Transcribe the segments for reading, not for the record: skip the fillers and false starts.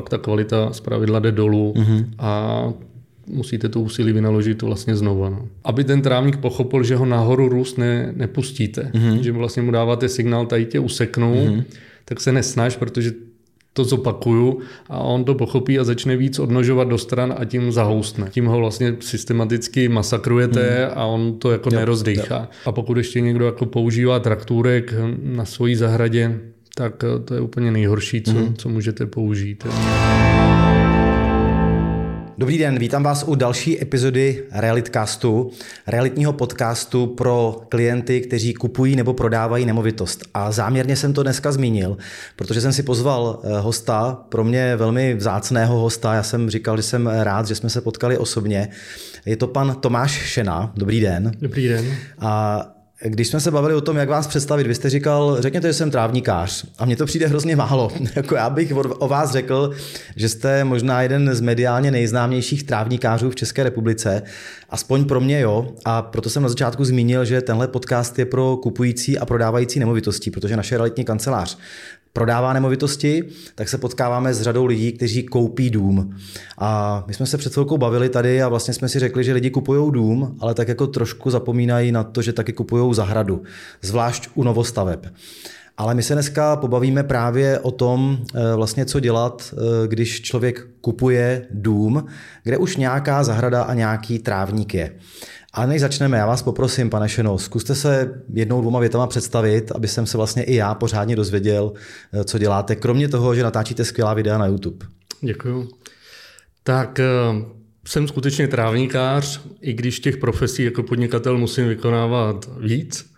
pak ta kvalita zpravidla jde dolů a musíte to úsilí vynaložit vlastně znova. No. Aby ten trávník pochopil, že ho nahoru růst nepustíte, že vlastně mu dáváte signál, tady tě useknou, tak se nesnaž, protože to zopakuju a on to pochopí a začne víc odnožovat do stran a tím zahoustne. Tím ho vlastně systematicky masakrujete a on to jako nerozdejchá. A pokud ještě někdo jako používá traktůrek na svojí zahradě, tak to je úplně nejhorší, co můžete použít. Dobrý den, vítám vás u další epizody Realitcastu, realitního podcastu pro klienty, kteří kupují nebo prodávají nemovitost. A záměrně jsem to dneska zmínil, protože jsem si pozval hosta, pro mě velmi vzácného hosta. Já jsem říkal, že jsem rád, že jsme se potkali osobně. Je to pan Tomáš Šena. Dobrý den. Dobrý den. A když jsme se bavili o tom, jak vás představit, vy jste říkal, řekněte, že jsem trávníkář. A mně to přijde hrozně málo. Jako já bych o vás řekl, že jste možná jeden z mediálně nejznámějších trávníkářů v České republice. Aspoň pro mě jo. A proto jsem na začátku zmínil, že tenhle podcast je pro kupující a prodávající nemovitosti, protože naše realitní kancelář prodává nemovitosti, tak se potkáváme s řadou lidí, kteří koupí dům. A my jsme se před chvilkou bavili tady a vlastně jsme si řekli, že lidi kupují dům, ale tak jako trošku zapomínají na to, že taky kupují zahradu, zvlášť u novostaveb. Ale my se dneska pobavíme právě o tom, vlastně co dělat, když člověk kupuje dům, kde už nějaká zahrada a nějaký trávník je. Ale než začneme, já vás poprosím, pane Šeno, zkuste se jednou, dvěma větama představit, aby jsem se vlastně i já pořádně dozvěděl, co děláte, kromě toho, že natáčíte skvělá videa na YouTube. Děkuju. Tak jsem skutečně trávníkář, i když těch profesí jako podnikatel musím vykonávat víc.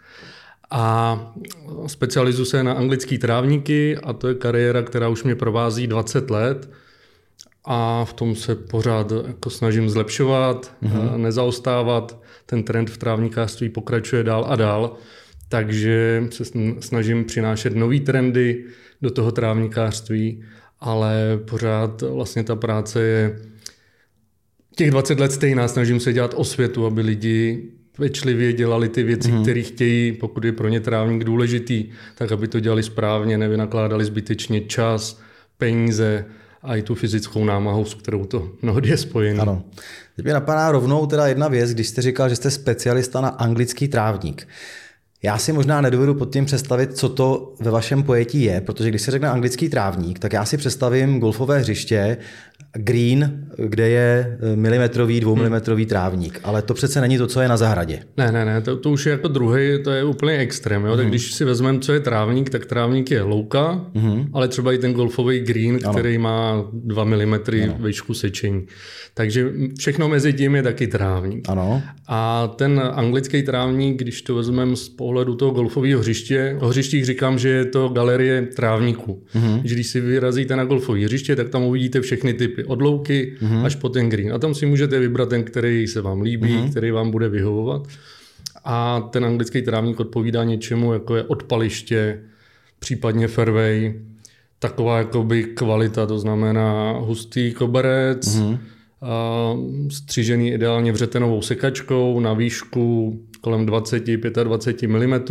A specializuji se na anglické trávníky a to je kariéra, která už mě provází 20 let. A v tom se pořád jako snažím zlepšovat, nezaostávat. Ten trend v trávníkářství pokračuje dál a dál, takže se snažím přinášet nový trendy do toho trávníkářství, ale pořád vlastně ta práce je těch 20 let stejná. Snažím se dělat osvětu, aby lidi pečlivě dělali ty věci, které chtějí, pokud je pro ně trávník důležitý, tak aby to dělali správně, nevynakládali zbytečně čas, peníze a i tu fyzickou námahu, s kterou to mnohdy je spojené. Ano. Teď mě napadá rovnou teda jedna věc, když jste říkal, že jste specialista na anglický trávník. Já si možná nedovedu pod tím představit, co to ve vašem pojetí je, protože když se řekne anglický trávník, tak já si představím golfové hřiště, green, kde je milimetrový, 2 milimetrový trávník, ale to přece není to, co je na zahradě. Ne, to už je jako druhý, to je úplně extrém. Jo? Tak když si vezmeme, co je trávník, tak trávník je louka, ale třeba i ten golfový green, který má 2 mm výšku sečení. Takže všechno mezi tím je taky trávník. Ano. A ten anglický trávník, když to vezmeme z pohledu toho golfového hřiště, o hřištích říkám, že je to galerie trávníků. Že když si vyrazíte na golfové hřiště, tak tam uvidíte všechny typy od louky až po ten green. A tam si můžete vybrat ten, který se vám líbí, který vám bude vyhovovat. A ten anglický trávník odpovídá něčemu, jako je odpaliště, případně fairway, taková jakoby kvalita, to znamená hustý koberec, střížený ideálně vřetenovou sekačkou na výšku kolem 20-25 mm,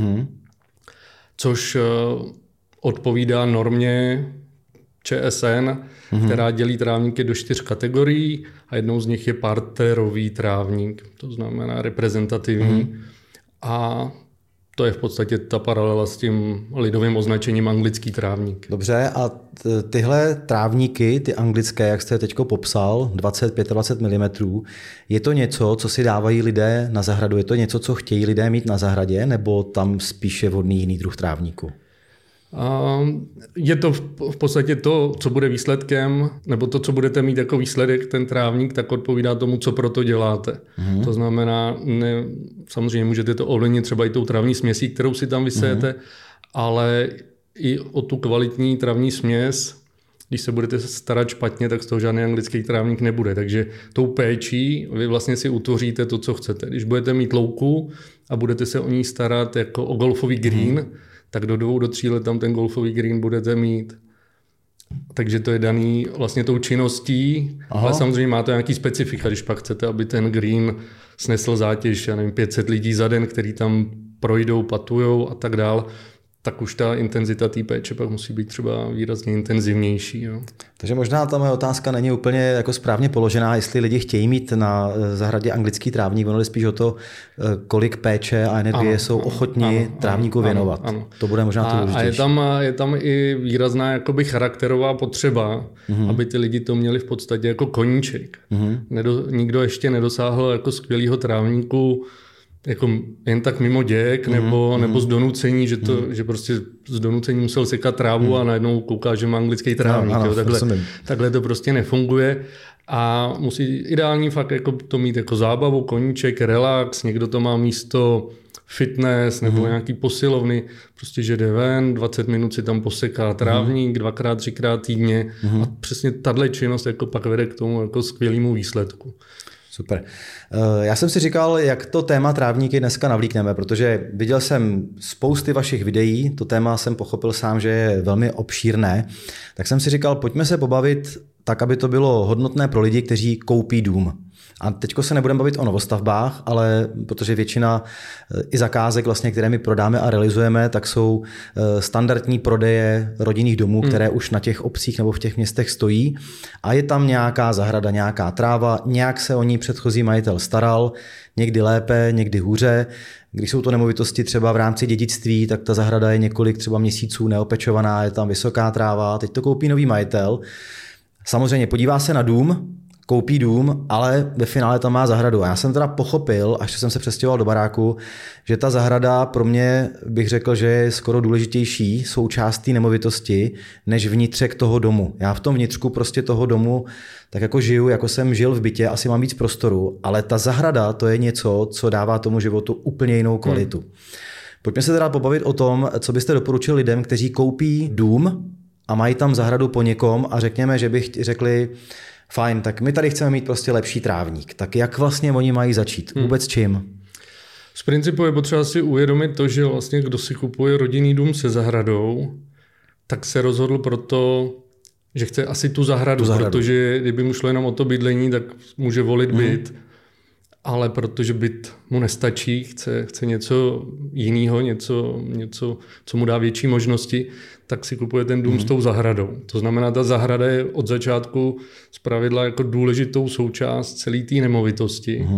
což odpovídá normě ČSN, která dělí trávníky do 4 kategorií a jednou z nich je parterový trávník, to znamená reprezentativní. A to je v podstatě ta paralela s tím lidovým označením anglický trávník. Dobře, a tyhle trávníky, ty anglické, jak jste teďko popsal, 20-25 mm, je to něco, co si dávají lidé na zahradu? Je to něco, co chtějí lidé mít na zahradě, nebo tam spíše vhodný jiný druh trávníku? Je to v podstatě to, co bude výsledkem, nebo to, co budete mít jako výsledek, ten trávník, tak odpovídá tomu, co pro to děláte. To znamená, samozřejmě můžete to ovlivnit třeba i tou travní směsí, kterou si tam vysejete, ale i o tu kvalitní travní směs, když se budete starat špatně, tak z toho žádný anglický trávník nebude. Takže tou péčí vy vlastně si utvoříte to, co chcete. Když budete mít louku a budete se o ní starat jako o golfový green, tak do 2 do 3 let tam ten golfový green budete mít. Takže to je daný vlastně tou činností, ale samozřejmě má to nějaký specifika, když pak chcete, aby ten green snesl zátěž, 500 lidí za den, který tam projdou, patujou a tak dál, tak už ta intenzita té péče pak musí být třeba výrazně intenzivnější. Jo. Takže možná ta moje otázka není úplně jako správně položená, jestli lidi chtějí mít na zahradě anglický trávník, ono je spíš o to, kolik péče a energie jsou ochotní trávníku věnovat. Ano. To bude možná to důležitější. A je tam i výrazná jakoby charakterová potřeba, aby ty lidi to měli v podstatě jako koníček. Nikdo ještě nedosáhl jako skvělého trávníku jako jen tak mimo děk, nebo z donucení, že prostě z donucení musel sekat trávu a najednou kouká, že má anglický trávník. Ano, takhle to prostě nefunguje a musí ideální fakt jako to mít jako zábavu, koníček, relax, někdo to má místo fitness nebo nějaký posilovny, prostě že jde ven, 20 minut si tam poseká trávník, 2x, 3x týdně a přesně tahle činnost jako pak vede k tomu jako skvělému výsledku. Super. Já jsem si říkal, jak to téma trávníky dneska navlíkneme, protože viděl jsem spousty vašich videí, to téma jsem pochopil sám, že je velmi obšírné, tak jsem si říkal, pojďme se pobavit tak, aby to bylo hodnotné pro lidi, kteří koupí dům. A teďko se nebudeme bavit o novostavbách, ale protože většina i zakázek, vlastně, které my prodáme a realizujeme, tak jsou standardní prodeje rodinných domů, které už na těch obcích nebo v těch městech stojí. A je tam nějaká zahrada, nějaká tráva, nějak se o ní předchozí majitel staral, někdy lépe, někdy hůře. Když jsou to nemovitosti třeba v rámci dědictví, tak ta zahrada je několik třeba měsíců neopečovaná, je tam vysoká tráva, teď to koupí nový majitel. Samozřejmě podívá se na dům, koupí dům, ale ve finále tam má zahradu. A já jsem teda pochopil, až jsem se přestěhoval do baráku, že ta zahrada pro mě bych řekl, že je skoro důležitější součást té nemovitosti, než vnitřek toho domu. Já v tom vnitřku prostě toho domu tak jako žiju, jako jsem žil v bytě, asi mám víc prostoru, ale ta zahrada to je něco, co dává tomu životu úplně jinou kvalitu. Pojďme se teda pobavit o tom, co byste doporučil lidem, kteří koupí dům a mají tam zahradu po někom a řekněme, že bych řekli, fajn, tak my tady chceme mít prostě lepší trávník. Tak jak vlastně oni mají začít? Vůbec čím? Z principu je potřeba si uvědomit to, že vlastně kdo si kupuje rodinný dům se zahradou, tak se rozhodl proto, že chce asi tu zahradu, protože kdyby mu šlo jenom o to bydlení, tak může volit byt, ale protože byt mu nestačí, chce něco jiného, něco, co mu dá větší možnosti, tak si kupuje ten dům s tou zahradou. To znamená, ta zahrada je od začátku zpravidla jako důležitou součást celé té nemovitosti.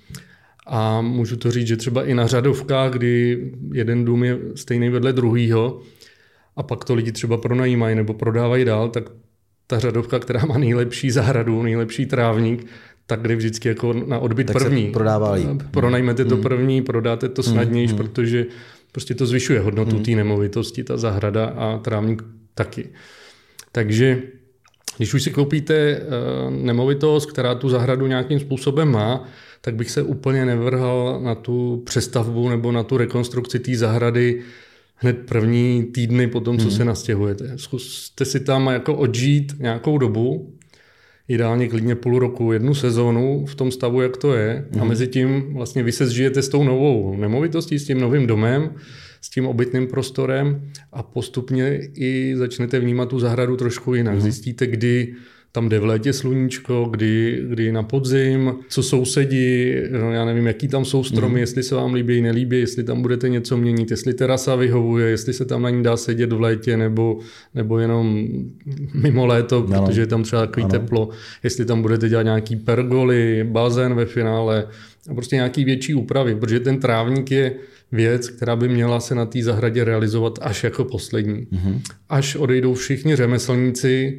A můžu to říct, že třeba i na řadovkách, kdy jeden dům je stejný vedle druhýho a pak to lidi třeba pronajímají nebo prodávají dál, tak ta řadovka, která má nejlepší zahradu, nejlepší trávník, tak jde vždycky jako na odbyt tak první. Pronajmete to první, prodáte to snadnějš, protože prostě to zvyšuje hodnotu té nemovitosti, ta zahrada a trávník taky. Takže když už si koupíte nemovitost, která tu zahradu nějakým způsobem má, tak bych se úplně nevrhal na tu přestavbu nebo na tu rekonstrukci té zahrady hned první týdny po tom, co se nastěhujete. Zkuste si tam jako odžít nějakou dobu, ideálně klidně půl roku, 1 sezónu v tom stavu, jak to je. A mezi tím vlastně vy se zžijete s tou novou nemovitostí, s tím novým domem, s tím obytným prostorem a postupně i začnete vnímat tu zahradu trošku jinak. Zjistíte, kdy tam jde v létě sluníčko, kdy na podzim, co sousedí, no já nevím, jaký tam jsou stromy, jestli se vám líbí, nelíbí, jestli tam budete něco měnit, jestli terasa vyhovuje, jestli se tam na ní dá sedět v létě nebo jenom mimo léto, protože je tam třeba takový teplo, jestli tam budete dělat nějaký pergoly, bazén ve finále a prostě nějaký větší úpravy, protože ten trávník je věc, která by měla se na té zahradě realizovat až jako poslední. Až odejdou všichni řemeslníci,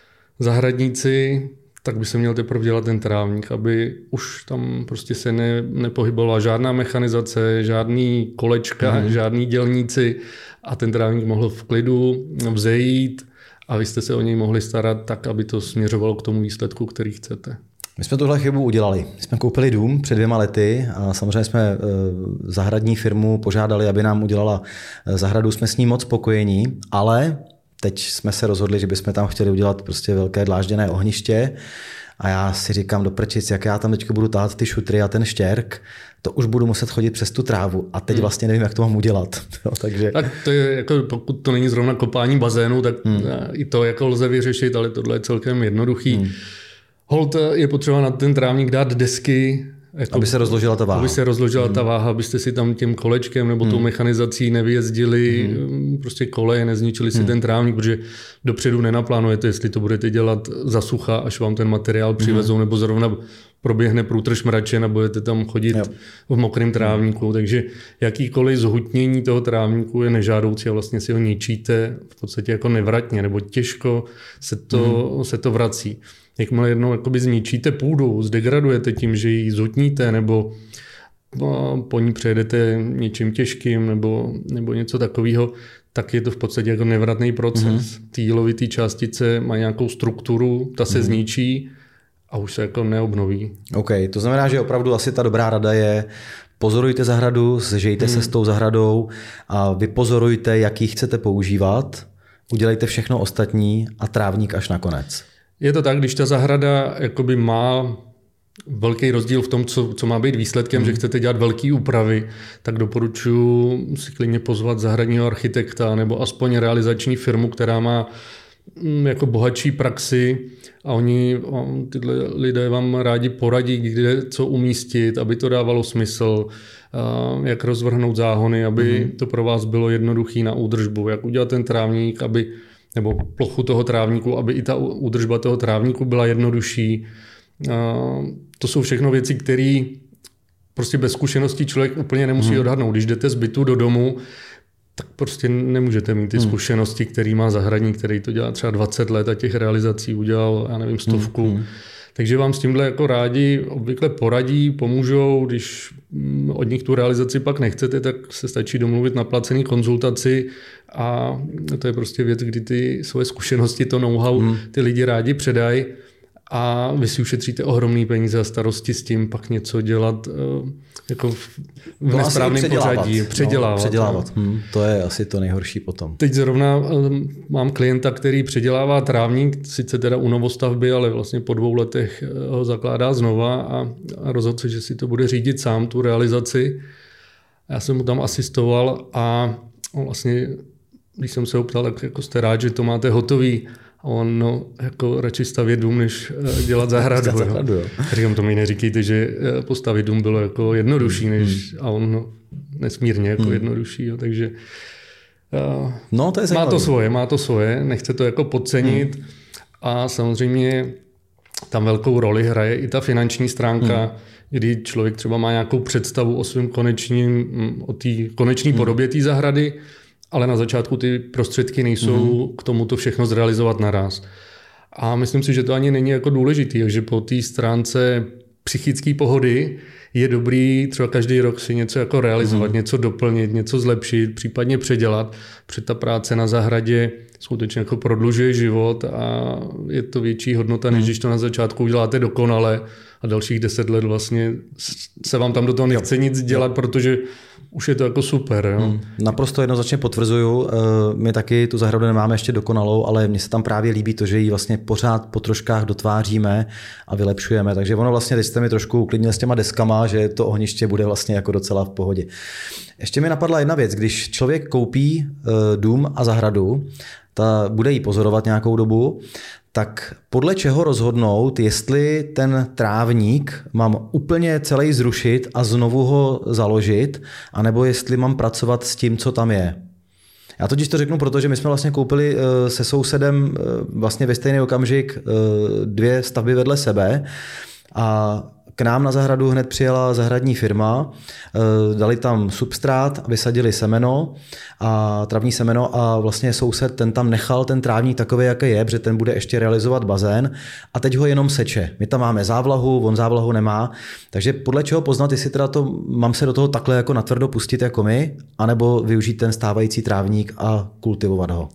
zahradníci, tak by se měl teprve dělat ten trávník, aby už tam prostě se nepohybovala žádná mechanizace, žádný kolečka, žádný dělníci a ten trávník mohl v klidu vzejít a vy jste se o něj mohli starat tak, aby to směřovalo k tomu výsledku, který chcete. My jsme tuhle chybu udělali. My jsme koupili dům před 2 lety a samozřejmě jsme zahradní firmu požádali, aby nám udělala zahradu. Jsme s ní moc spokojení, ale teď jsme se rozhodli, že bychom tam chtěli udělat prostě velké dlážděné ohniště a já si říkám do prčic, jak já tam teď budu tahat ty šutry a ten štěrk, to už budu muset chodit přes tu trávu a teď vlastně nevím, jak to mám udělat. Jo, takže... Tak to je, jako, pokud to není zrovna kopání bazénu, tak i to jako lze vyřešit, ale tohle je celkem jednoduchý. Holt je potřeba na ten trávník dát desky Jako, aby se rozložila ta váha. Aby se rozložila ta váha, abyste si tam tím kolečkem nebo tou mechanizací nevyjezdili prostě koleje, nezničili si ten trávník, protože dopředu nenaplánujete, jestli to budete dělat za sucha, až vám ten materiál přivezou, nebo zrovna proběhne průtrž mračen a budete tam chodit v mokrém trávníku. Takže jakýkoliv zhutnění toho trávníku je nežádoucí a vlastně si ho ničíte v podstatě jako nevratně, nebo těžko se to vrací. Jakmile jednou jakoby zničíte půdu, zdegradujete tím, že ji zhutníte, nebo po ní přejedete něčím těžkým, nebo něco takového, tak je to v podstatě jako nevratný proces. Ty jílovité částice mají nějakou strukturu, ta se zničí a už se jako neobnoví. OK, to znamená, že opravdu asi ta dobrá rada je pozorujte zahradu, zžijte se s tou zahradou a vypozorujte, jak ji chcete používat, udělejte všechno ostatní a trávník až nakonec. Je to tak, když ta zahrada jakoby má velký rozdíl v tom, co má být výsledkem, že chcete dělat velké úpravy, tak doporučuji si klidně pozvat zahradního architekta nebo aspoň realizační firmu, která má jako bohatší praxi a tyhle lidé vám rádi poradí, kde co umístit, aby to dávalo smysl, jak rozvrhnout záhony, aby to pro vás bylo jednoduché na údržbu, jak udělat ten trávník, nebo plochu toho trávníku, aby i ta údržba toho trávníku byla jednodušší. To jsou všechno věci, které prostě bez zkušeností člověk úplně nemusí odhadnout. Když jdete z bytu do domu, tak prostě nemůžete mít ty zkušenosti, který má zahradník, který to dělá třeba 20 let a těch realizací udělal, 100. Takže vám s tímhle jako rádi obvykle poradí, pomůžou, když od nich tu realizaci pak nechcete, tak se stačí domluvit na placený konzultaci a to je prostě věc, kdy ty svoje zkušenosti, to know-how ty lidi rádi předají a vy si ušetříte ohromný peníze a starosti s tím pak něco dělat jako v nesprávném pořadí. Předělávat. To je asi to nejhorší potom. Teď zrovna mám klienta, který předělává trávník, sice teda u novostavby, ale vlastně po 2 letech ho zakládá znova a rozhodl se, že si to bude řídit sám, tu realizaci. Já jsem mu tam asistoval a vlastně, když jsem se ho ptal, tak jako jste rád, že to máte hotový. A on jako radši stavět dům, než dělat zahradu. Říkám, to mi neříkejte, že postavit dům bylo jako jednodušší, než a on nesmírně jako jednodušší. Takže to je má to svoje, nechce to jako podcenit a samozřejmě tam velkou roli hraje i ta finanční stránka, kdy člověk třeba má nějakou představu o té konečné podobě té zahrady, ale na začátku ty prostředky nejsou k tomu to všechno zrealizovat naraz. A myslím si, že to ani není jako důležitý, že po té stránce psychické pohody je dobrý třeba každý rok si něco jako realizovat, něco doplnit, něco zlepšit, případně předělat, protože ta práce na zahradě skutečně jako prodlužuje život a je to větší hodnota, než když to na začátku uděláte dokonale a dalších 10 let vlastně se vám tam do toho nechce nic dělat, protože už je to jako super. Jo? Naprosto jednoznačně potvrzuju. My taky tu zahradu nemáme ještě dokonalou, ale mně se tam právě líbí to, že ji vlastně pořád po troškách dotváříme a vylepšujeme. Takže ono vlastně, teď jste mi trošku uklidnil s těma deskama, že to ohniště bude vlastně jako docela v pohodě. Ještě mi napadla jedna věc. Když člověk koupí dům a zahradu, bude ji pozorovat nějakou dobu, tak podle čeho rozhodnout, jestli ten trávník mám úplně celý zrušit a znovu ho založit, anebo jestli mám pracovat s tím, co tam je. Já totiž to řeknu, protože my jsme vlastně koupili se sousedem vlastně ve stejný okamžik 2 stavby vedle sebe a k nám na zahradu hned přijela zahradní firma, dali tam substrát, vysadili semeno a travní semeno a vlastně soused ten tam nechal ten trávník takový, jaký je, protože ten bude ještě realizovat bazén a teď ho jenom seče. My tam máme závlahu, on závlahu nemá, takže podle čeho poznat, jestli teda to mám se do toho takhle jako natvrdo pustit jako my, anebo využít ten stávající trávník a kultivovat ho.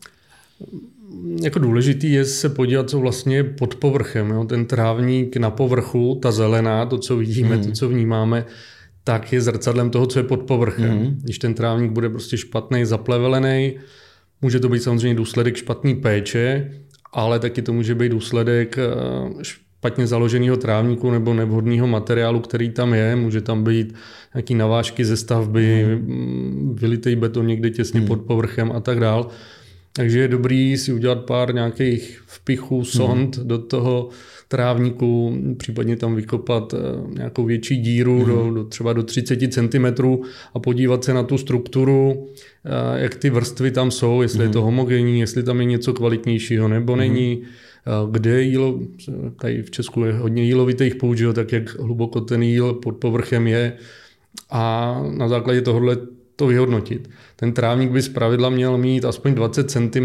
Jako důležitý je se podívat, co vlastně je pod povrchem. Jo? Ten trávník na povrchu, ta zelená, to, co vidíme, to, co vnímáme, tak je zrcadlem toho, co je pod povrchem. Když ten trávník bude prostě špatný, zaplevelený, může to být samozřejmě důsledek špatný péče, ale taky to může být důsledek špatně založeného trávníku nebo nevhodného materiálu, který tam je. Může tam být nějaký navážky ze stavby, vylitej beton někde těsně pod povrchem a tak dál. Takže je dobrý si udělat pár nějakých vpichů, sond do toho trávníku, případně tam vykopat nějakou větší díru třeba do 30 cm a podívat se na tu strukturu, jak ty vrstvy tam jsou, jestli je to homogenní, jestli tam je něco kvalitnějšího nebo není, kde je jílo, tady v Česku je hodně jílovitých půd, tak jak hluboko ten jíl pod povrchem je a na základě tohohle to vyhodnotit. Ten trávník by zpravidla měl mít aspoň 20 cm,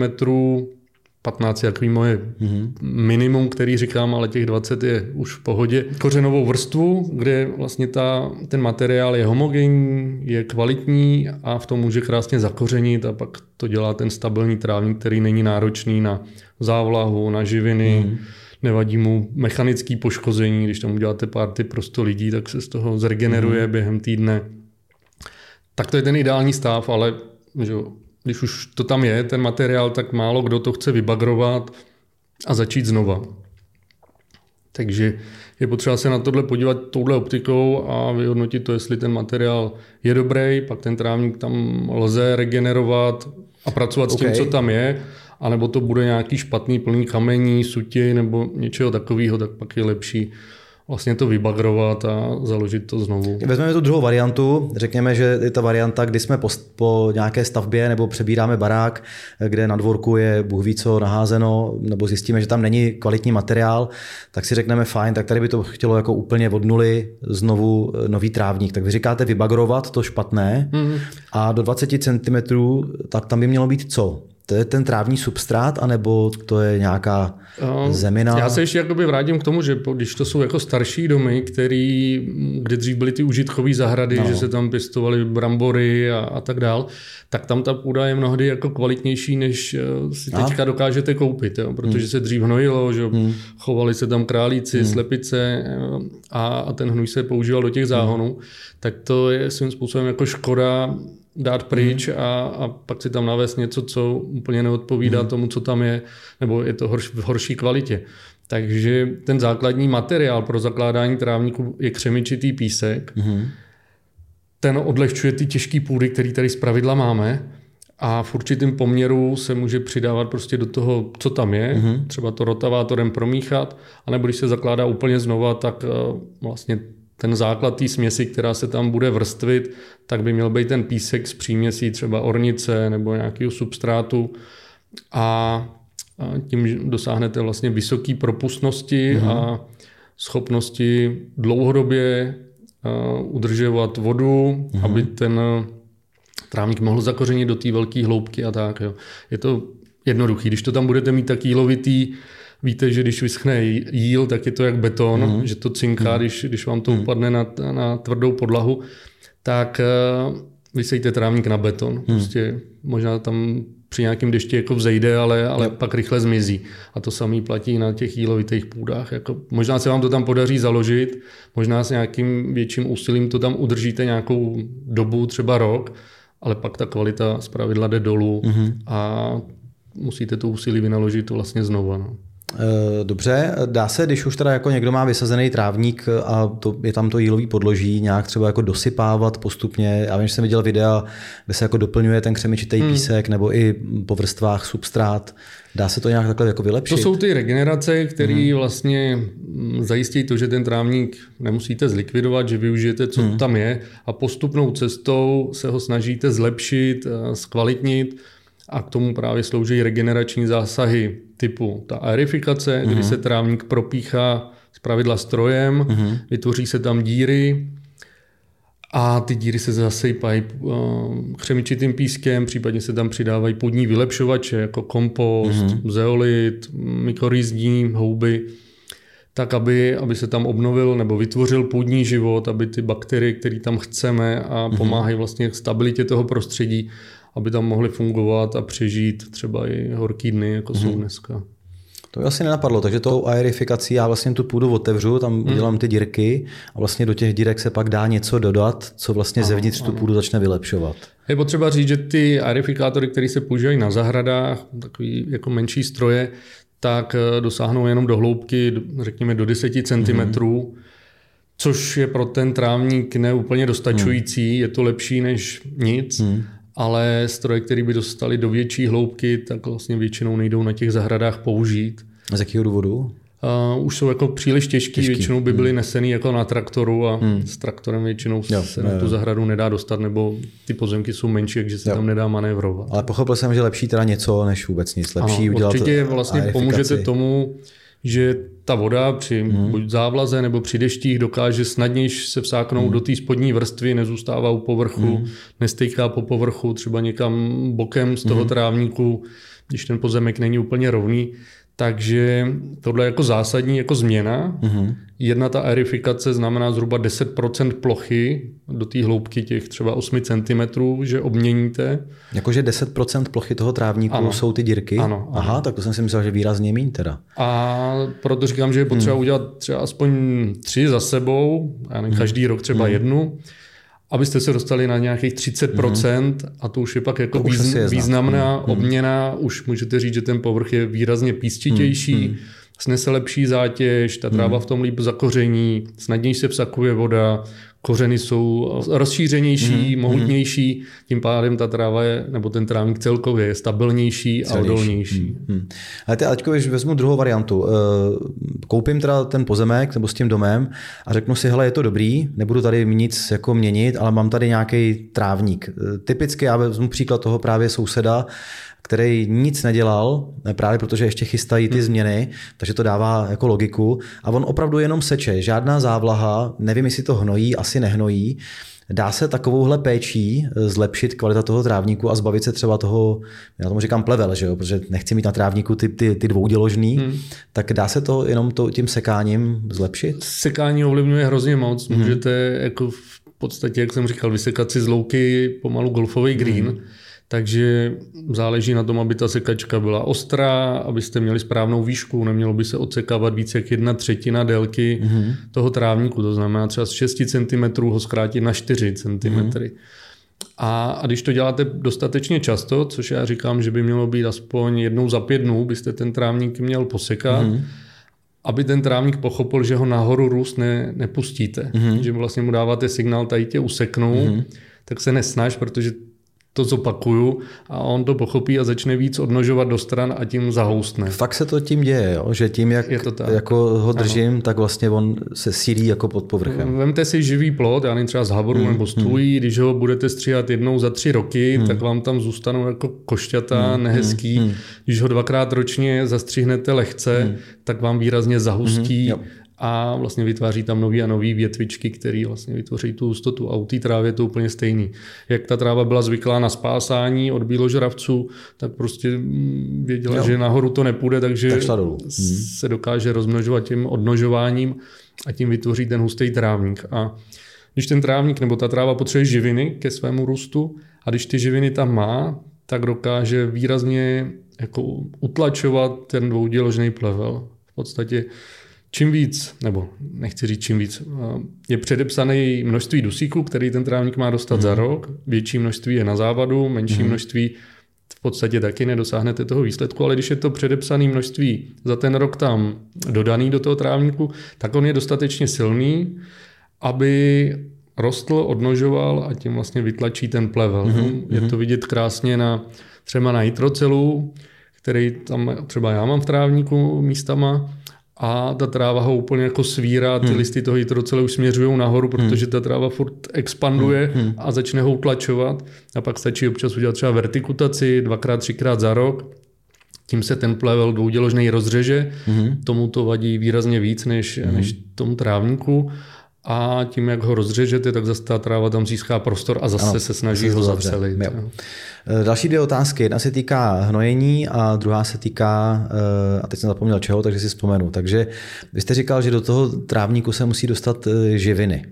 15 je takový moje minimum, který říkám, ale těch 20 je už v pohodě. Kořenovou vrstvu, kde vlastně ten materiál je homogenní, je kvalitní a v tom může krásně zakořenit a pak to dělá ten stabilní trávník, který není náročný na závlahu, na živiny, nevadí mu mechanické poškození, když tam uděláte párty pro 100 lidí, tak se z toho zregeneruje během týdne. Tak to je ten ideální stav, ale že když už to tam je, ten materiál, tak málo kdo to chce vybagrovat a začít znova. Takže je potřeba se na tohle podívat touhle optikou a vyhodnotit to, jestli ten materiál je dobrý, pak ten trávník tam lze regenerovat a pracovat s tím, co tam je, anebo to bude nějaký špatný, plný kamení, suti nebo něčeho takového, tak pak je lepší vlastně to vybagrovat a založit to znovu. Vezmeme tu druhou variantu. Řekněme, že je ta varianta, kdy jsme po nějaké stavbě nebo přebíráme barák, kde na dvorku je Bůh ví co naházeno, nebo zjistíme, že tam není kvalitní materiál, tak si řekneme fajn, tak tady by to chtělo jako úplně od nuly znovu nový trávník. Tak vy říkáte vybagrovat to špatné a do 20 cm, tak tam by mělo být co? To je ten trávní substrát, anebo to je nějaká zemina? Já se ještě vrátím k tomu, že když to jsou jako starší domy, kde dřív byly ty užitkové zahrady, že se tam pěstovaly brambory a tak dál, tak tam ta půda je mnohdy jako kvalitnější, než si teďka dokážete koupit, jo? Protože se dřív hnojilo, že chovali se tam králíci, slepice a ten hnůj se používal do těch záhonů, tak to je svým způsobem jako škoda dát pryč a pak si tam navést něco, co úplně neodpovídá tomu, co tam je, nebo je to v horší kvalitě. Takže ten základní materiál pro zakládání trávníku je křemičitý písek. Ten odlehčuje ty těžké půdy, které tady zpravidla máme a v určitém poměru se může přidávat prostě do toho, co tam je, třeba to rotavátorem promíchat, anebo když se zakládá úplně znova, tak vlastně ten základ té směsi, která se tam bude vrstvit, tak by měl být ten písek s příměsí třeba ornice nebo nějakého substrátu a tím dosáhnete vlastně vysoké propustnosti a schopnosti dlouhodobě udržovat vodu, aby ten trávník mohl zakořenit do té velké hloubky a tak. Jo. Je to jednoduchý. Když to tam budete mít tak jílovitý, víte, že když vyschne jíl, tak je to jak beton, že to cinká, když vám to upadne na tvrdou podlahu, tak vysejte trávník na beton. Prostě možná tam při nějakém dešti jako vzejde, ale pak rychle zmizí. A to samé platí na těch jílovitých půdách. Jako, možná se vám to tam podaří založit, možná s nějakým větším úsilím to tam udržíte nějakou dobu, třeba rok, ale pak ta kvalita zpravidla jde dolů a musíte to úsilí vynaložit vlastně znova. No. Dobře, dá se, když už teda jako někdo má vysazený trávník a je tam to jílový podloží, nějak třeba jako dosypávat postupně. Já vím, že jsem viděl videa, kde se jako doplňuje ten křemičitý písek nebo i po vrstvách substrát. Dá se to nějak takhle jako vylepšit? To jsou ty regenerace, které vlastně zajistí to, že ten trávník nemusíte zlikvidovat, že využijete, co tam je a postupnou cestou se ho snažíte zlepšit, zkvalitnit. A k tomu právě slouží regenerační zásahy typu ta aerifikace, kdy se trávník propíchá zpravidla strojem, vytvoří se tam díry a ty díry se zasejpají křemičitým pískem, případně se tam přidávají půdní vylepšovače jako kompost, zeolit, mykorýzní houby, tak aby se tam obnovil nebo vytvořil půdní život, aby ty bakterie, které tam chceme a pomáhají vlastně stabilitě toho prostředí, aby tam mohli fungovat a přežít třeba i horký dny, jako jsou dneska. To by asi nenapadlo, takže tou aerifikací já vlastně tu půdu otevřu, tam udělám ty dírky a vlastně do těch dírek se pak dá něco dodat, co vlastně zevnitř tu půdu začne vylepšovat. Je potřeba říct, že ty aerifikátory, které se používají na zahradách, takový jako menší stroje, tak dosáhnou jenom do hloubky, řekněme do 10 cm, což je pro ten trávník neúplně dostačující, je to lepší než nic. ale stroje, které by dostali do větší hloubky, tak vlastně většinou nejdou na těch zahradách použít. Z jakého důvodu? Už jsou jako příliš těžký, většinou by byly nesený jako na traktoru a s traktorem většinou se na tu zahradu nedá dostat, nebo ty pozemky jsou menší, takže se tam nedá manévrovat. Ale pochopil jsem, že lepší teda něco, než vůbec nic. Lepší udělat určitě vlastně pomůžete tomu, že ta voda při buď závlaze nebo při deštích dokáže snadněji se vsáknout do té spodní vrstvy, nezůstává u povrchu, nestejká po povrchu, třeba někam bokem z toho trávníku, když ten pozemek není úplně rovný. Takže tohle je jako zásadní jako změna. Jedna ta aerifikace znamená zhruba 10% plochy do té hloubky těch třeba 8 cm, že obměníte. Jakože 10% plochy toho trávníku jsou ty dírky? Ano. Aha, tak to jsem si myslel, že výrazně míň teda. A proto říkám, že je potřeba udělat třeba aspoň 3 za sebou, každý rok třeba jednu, abyste se dostali na nějakých 30% a to už je pak jako významná obměna. Už můžete říct, že ten povrch je výrazně písčitější, snese lepší zátěž, ta tráva v tom líp zakoření, snadněji se vsakuje voda, kořeny jsou rozšířenější, mohutnější, tím pádem ta tráva je, nebo ten trávník celkově je stabilnější a odolnější. Ale teď, když vezmu druhou variantu, koupím teda ten pozemek nebo s tím domem a řeknu si, hele, je to dobrý, nebudu tady nic jako měnit, ale mám tady nějaký trávník. Typicky já vezmu příklad toho právě souseda, který nic nedělal, právě protože ještě chystají ty změny, takže to dává jako logiku. A on opravdu jenom seče, žádná závlaha, nevím, jestli to hnojí, asi nehnojí. Dá se takovouhle péčí zlepšit kvalita toho trávníku a zbavit se třeba toho, já tomu říkám plevel, že jo, protože nechci mít na trávníku ty dvouděložný, tak dá se to jenom tím sekáním zlepšit? Sekání ovlivňuje hrozně moc. Můžete jako v podstatě, jak jsem říkal, vysekat si z louky pomalu golfový green. Takže záleží na tom, aby ta sekačka byla ostrá, abyste měli správnou výšku, nemělo by se odsekávat více jak 1/3 délky toho trávníku, to znamená třeba z 6 cm ho zkrátit na 4 cm. A když to děláte dostatečně často, což já říkám, že by mělo být aspoň jednou za 5 dnů, byste ten trávník měl posekat, aby ten trávník pochopil, že ho nahoru růst nepustíte, že vlastně mu dáváte signál, tady tě useknu, tak se nesnaž, protože to zopakuju a on to pochopí a začne víc odnožovat do stran a tím zahoustne. Fakt se to tím děje, jo? Že tím, jak jako ho držím, tak vlastně on se sílí jako pod povrchem. Vemte si živý plot, já nevím, třeba z havaru nebo z tují, když ho budete stříhat jednou za 3 roky, tak vám tam zůstanou jako košťata, nehezký. Když ho 2krát ročně zastřihnete lehce, tak vám výrazně zahustí. A vlastně vytváří tam nový a nový větvičky, které vlastně vytvoří tu hustotu. A u té trávy je to úplně stejný. Jak ta tráva byla zvyklá na spásání od bíložravců, tak prostě věděla, že nahoru to nepůjde, takže se dokáže rozmnožovat tím odnožováním a tím vytvoří ten hustý trávník. A když ten trávník nebo ta tráva potřebuje živiny ke svému růstu a když ty živiny tam má, tak dokáže výrazně jako utlačovat ten dvouděložný plevel. V podstatě čím víc, nebo nechci říct čím víc, je předepsané množství dusíku, který ten trávník má dostat za rok, větší množství je na závadu, menší množství v podstatě taky nedosáhnete toho výsledku, ale když je to předepsané množství za ten rok tam dodaný do toho trávníku, tak on je dostatečně silný, aby rostl, odnožoval a tím vlastně vytlačí ten plevel. Je to vidět krásně třeba na hydrocelu, který tam třeba já mám v trávníku místama, a ta tráva ho úplně jako svírá, ty listy toho hydrocele už směřují nahoru, protože ta tráva furt expanduje a začne ho utlačovat. A pak stačí občas udělat třeba vertikutaci 2x, 3x za rok. Tím se ten plevel dvouděložnej rozřeže. Tomu to vadí výrazně víc než tomu trávníku. A tím, jak ho rozřežete, tak zase ta tráva tam získá prostor a zase se snaží ho zacelit. Další 2 otázky. Jedna se týká hnojení a druhá se týká, a teď jsem zapomněl čeho, takže si vzpomenu. Takže vy jste říkal, že do toho trávníku se musí dostat živiny.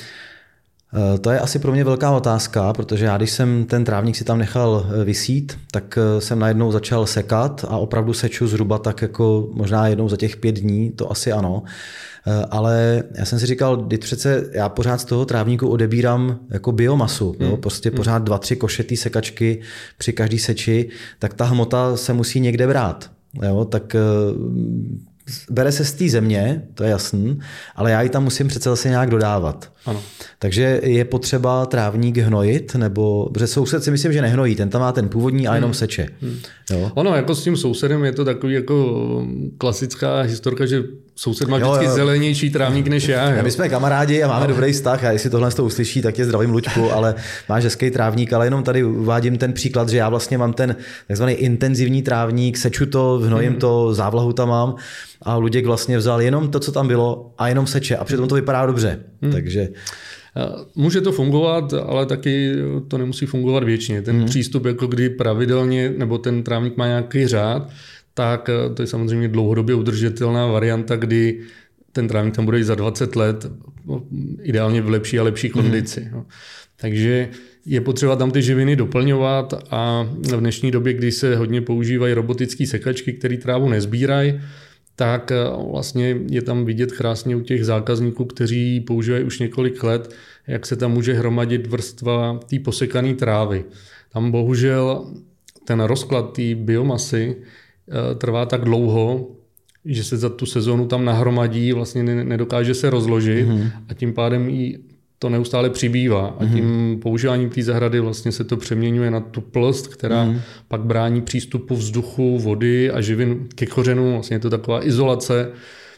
To je asi pro mě velká otázka, protože já, když jsem ten trávník si tam nechal visít, tak jsem najednou začal sekat a opravdu seču zhruba tak jako možná jednou za těch 5 dní, to asi ano. Ale já jsem si říkal, teď přece já pořád z toho trávníku odebírám jako biomasu, jo? Prostě pořád 2-3 koše té sekačky při každý seči, tak ta hmota se musí někde brát. Jo? Tak bere se z té země, to je jasný, ale já ji tam musím přece zase nějak dodávat. Ano. Takže je potřeba trávník hnojit, nebo, protože soused si myslím, že nehnojí, ten tam má ten původní a jenom seče. Jo? Ono, jako s tím sousedem je to takový jako klasická historka, že soused má vždycky zelenější trávník než já. My jsme kamarádi a máme dobrý vztah a jestli tohle to uslyší, tak tě zdravím, Luďku, ale máš hezký trávník, ale jenom tady uvádím ten příklad, že já vlastně mám ten takzvaný intenzivní trávník, seču to, hnojím to, závlahu tam mám a Luděk vlastně vzal jenom to, co tam bylo a jenom seče a přitom to vypadá dobře. Takže může to fungovat, ale taky to nemusí fungovat věčně. Ten přístup, jako kdy pravidelně, nebo ten trávník má nějaký řád, tak to je samozřejmě dlouhodobě udržitelná varianta, kdy ten trávník tam bude i za 20 let, ideálně v lepší a lepší kondici. Takže je potřeba tam ty živiny doplňovat a v dnešní době, kdy se hodně používají robotické sekačky, které trávu nezbírají, tak vlastně je tam vidět krásně u těch zákazníků, kteří používají už několik let, jak se tam může hromadit vrstva té posekané trávy. Tam bohužel ten rozklad té biomasy trvá tak dlouho, že se za tu sezónu tam nahromadí, vlastně nedokáže se rozložit a tím pádem i to neustále přibývá. A tím používáním té zahrady vlastně se to přeměňuje na tu plst, která pak brání přístupu vzduchu, vody a živin ke kořenům. Vlastně je to taková izolace,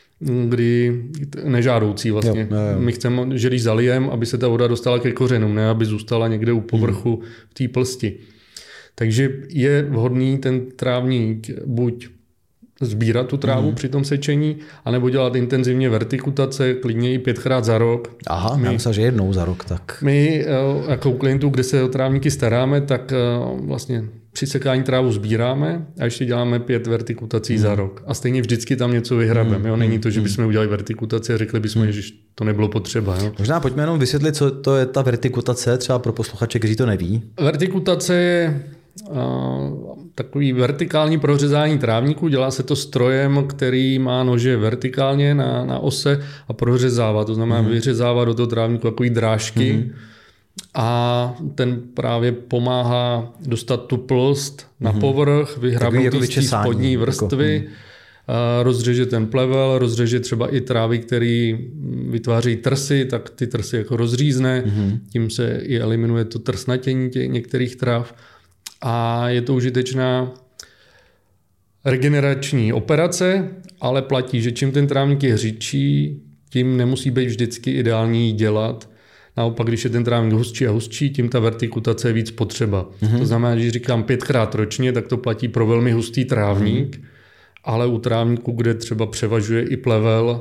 kdy nežádoucí vlastně. Jo. My chceme, že když zalijem, aby se ta voda dostala ke kořenům, ne aby zůstala někde u povrchu v té plsti. Takže je vhodný ten trávník buď sbírat tu trávu při tom sečení, anebo dělat intenzivně vertikutace, klidně i 5krát za rok. Aha, já myslím, že jednou za rok. Tak. My jako u klientů, kde se o trávníky staráme, tak vlastně při sekání trávu sbíráme a ještě děláme 5 vertikutací za rok. A stejně vždycky tam něco vyhrabeme. Není to, že bychom udělali vertikutaci a řekli bychom, že to nebylo potřeba. Jo? Možná pojďme jenom vysvětlit, co to je ta vertikutace, třeba pro posluchače, kteří to neví. Vertikutace je takový vertikální prořezání trávníku. Dělá se to strojem, který má nože vertikálně na ose a prořezává. To znamená vyřezává do toho trávníku takový drážky a ten právě pomáhá dostat tu plst na povrch, vyhrábnout z té spodní vrstvy, rozřeže ten plevel, rozřeže třeba i trávy, které vytváří trsy, tak ty trsy jako rozřízne, tím se i eliminuje to trsnatění některých tráv. A je to užitečná regenerační operace, ale platí, že čím ten trávník je hřidčí, tím nemusí být vždycky ideální dělat. Naopak, když je ten trávník hustší a hustší, tím ta vertikutace je víc potřeba. To znamená, že když říkám 5krát ročně, tak to platí pro velmi hustý trávník, ale u trávníku, kde třeba převažuje i plevel,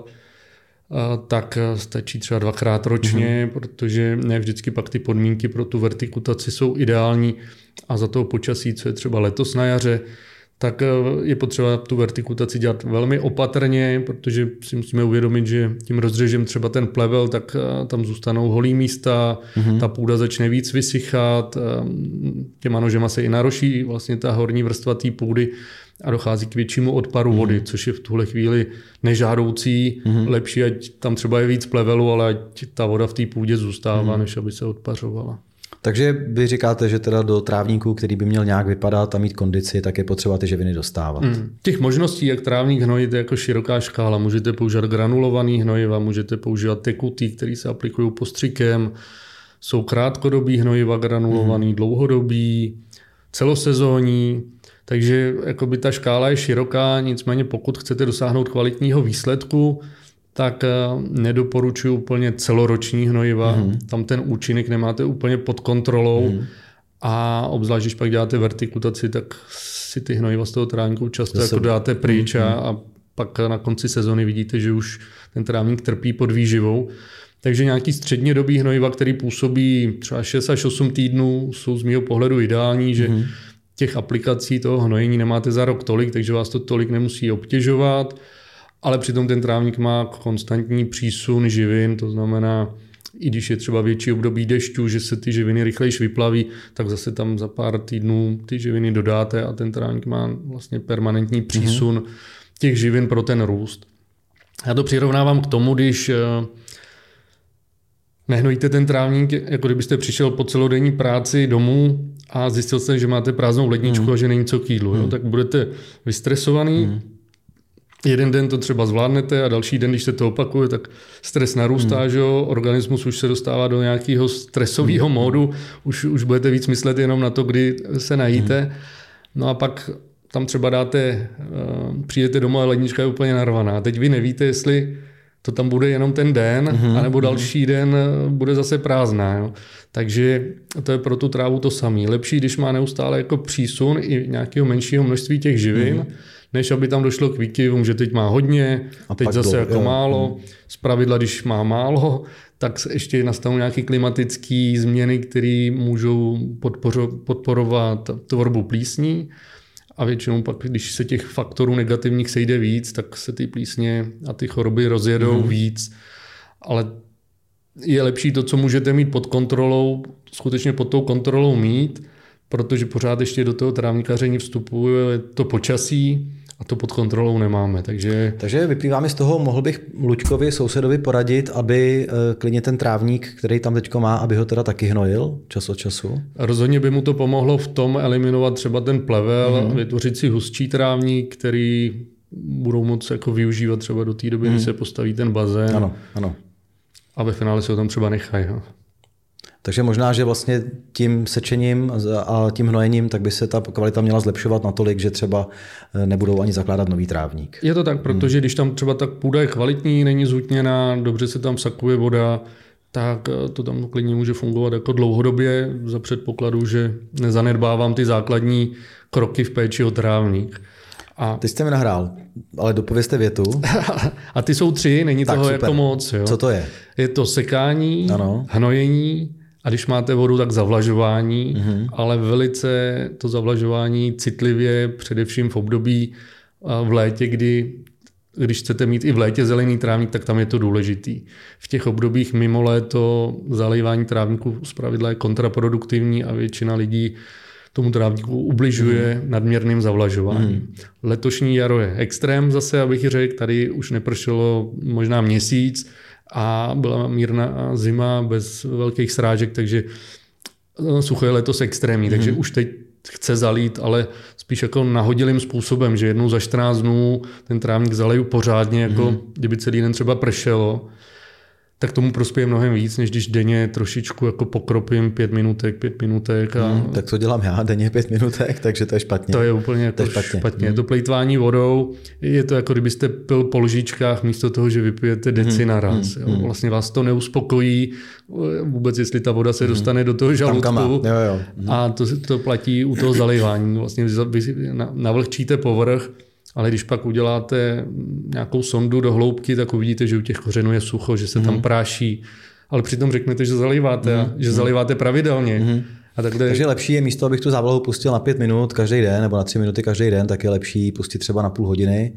tak stačí třeba 2krát ročně, protože ne vždycky pak ty podmínky pro tu vertikutaci jsou ideální a za toho počasí, co je třeba letos na jaře, tak je potřeba tu vertikutaci dělat velmi opatrně, protože si musíme uvědomit, že tím rozřežem třeba ten plevel, tak tam zůstanou holý místa, ta půda začne víc vysychat, těma nožema se i naroší vlastně ta horní vrstva té půdy a dochází k většímu odparu vody, což je v tuhle chvíli nežádoucí, lepší, ať tam třeba je víc plevelu, ale ať ta voda v té půdě zůstává, než aby se odpařovala. Takže vy říkáte, že teda do trávníku, který by měl nějak vypadat a mít kondici, tak je potřeba ty živiny dostávat. Těch možností, jak trávník hnojit, je jako široká škála. Můžete používat granulovaný hnojiva, můžete používat tekutý, který se aplikují postřikem. Jsou krátkodobý hnojiva granulovaný, dlouhodobý, celosezónní. Takže jakoby ta škála je široká, nicméně pokud chcete dosáhnout kvalitního výsledku, tak nedoporučuji úplně celoroční hnojiva. Tam ten účinek nemáte úplně pod kontrolou a obzvlášť, když pak děláte vertikutaci, tak si ty hnojiva z toho trávníku často jako dáte pryč a pak na konci sezony vidíte, že už ten trávník trpí pod výživou. Takže nějaký střednědobý hnojiva, který působí třeba 6 až 8 týdnů, jsou z mého pohledu ideální, že těch aplikací toho hnojení nemáte za rok tolik, takže vás to tolik nemusí obtěžovat. Ale přitom ten trávník má konstantní přísun živin, to znamená, i když je třeba větší období dešťů, že se ty živiny rychlejš vyplaví, tak zase tam za pár týdnů ty živiny dodáte a ten trávník má vlastně permanentní přísun těch živin pro ten růst. Já to přirovnávám k tomu, když nehnojíte ten trávník, jako kdybyste přišel po celodenní práci domů a zjistil jste, že máte prázdnou ledničku a že není co k jídlu. Jo? Tak budete vystresovaný, jeden den to třeba zvládnete a další den, když se to opakuje, tak stres narůstá, že jo? Organismus už se dostává do nějakého stresového módu, už budete víc myslet jenom na to, kdy se najíte. No a pak tam třeba přijdete domů a lednička je úplně narvaná. Teď vy nevíte, jestli to tam bude jenom ten den, anebo další den bude zase prázdná. Jo? Takže to je pro tu trávu to samé. Lepší, když má neustále jako přísun i nějakého menšího množství těch živin, než aby tam došlo k výkyvům, že teď má hodně, a teď zase jako málo. Zpravidla, když má málo, tak ještě nastanou nějaké klimatické změny, které můžou podporovat tvorbu plísní. A většinou pak, když se těch faktorů negativních sejde víc, tak se ty plísně a ty choroby rozjedou víc. Ale je lepší to, co můžete mít pod kontrolou, skutečně pod tou kontrolou mít, protože pořád ještě do toho trávníkaření vstupuje to počasí a to pod kontrolou nemáme. Takže vyplývá mi z toho, mohl bych Luďkovi, sousedovi poradit, aby klidně ten trávník, který tam teďko má, aby ho teda taky hnojil čas od času? Rozhodně by mu to pomohlo v tom eliminovat třeba ten plevel, vytvořit si hustší trávník, který budou moct jako využívat třeba do té doby, kdy se postaví ten bazén. Ano. A ve finále se ho tam třeba nechají. Takže možná, že vlastně tím sečením a tím hnojením, tak by se ta kvalita měla zlepšovat natolik, že třeba nebudou ani zakládat nový trávník. Je to tak, protože když tam třeba ta půda je kvalitní, není zhutněná, dobře se tam vsakuje voda, tak to tam klidně může fungovat jako dlouhodobě za předpokladu, že nezanedbávám ty základní kroky v péči o trávník. Teď jste mi nahrál, ale dopovězte větu. A ty jsou 3, není tak toho super. Jako moc. Jo? Co to je? Je to sekání, hnojení a když máte vodu, tak zavlažování, ale velice to zavlažování citlivě, především v období v létě, když chcete mít i v létě zelený trávník, tak tam je to důležitý. V těch obdobích mimo léto zalévání trávníku zpravidla je kontraproduktivní a většina lidí tomu trávníku ubližuje nadměrným zavlažováním. Letošní jaro je extrém zase, abych řekl, tady už nepršelo možná měsíc a byla mírná zima bez velkých srážek, takže sucho je letos extrémní, takže už teď chce zalít, ale spíš jako nahodilým způsobem, že jednou za 14 dnů ten trávník zaleju pořádně, jako kdyby celý den třeba pršelo, tak tomu prospěje mnohem víc, než když denně trošičku jako pokropím 5 minutek. Tak to dělám já denně 5 minutek, takže to je špatně. To je úplně jako špatně. To plejtvání vodou, je to jako kdybyste pil po lžičkách místo toho, že vypijete deci naraz. Vlastně vás to neuspokojí vůbec, jestli ta voda se dostane do toho žaludku. A to platí u toho zalévání. Vlastně navlhčíte povrch, ale když pak uděláte nějakou sondu do hloubky, tak uvidíte, že u těch kořenů je sucho, že se tam práší. Ale přitom řeknete, že zaléváte a že zaléváte pravidelně. Takže lepší je místo, abych tu závlahu pustil na 5 minut každý den nebo na 3 minuty každý den, tak je lepší pustit třeba na půl hodiny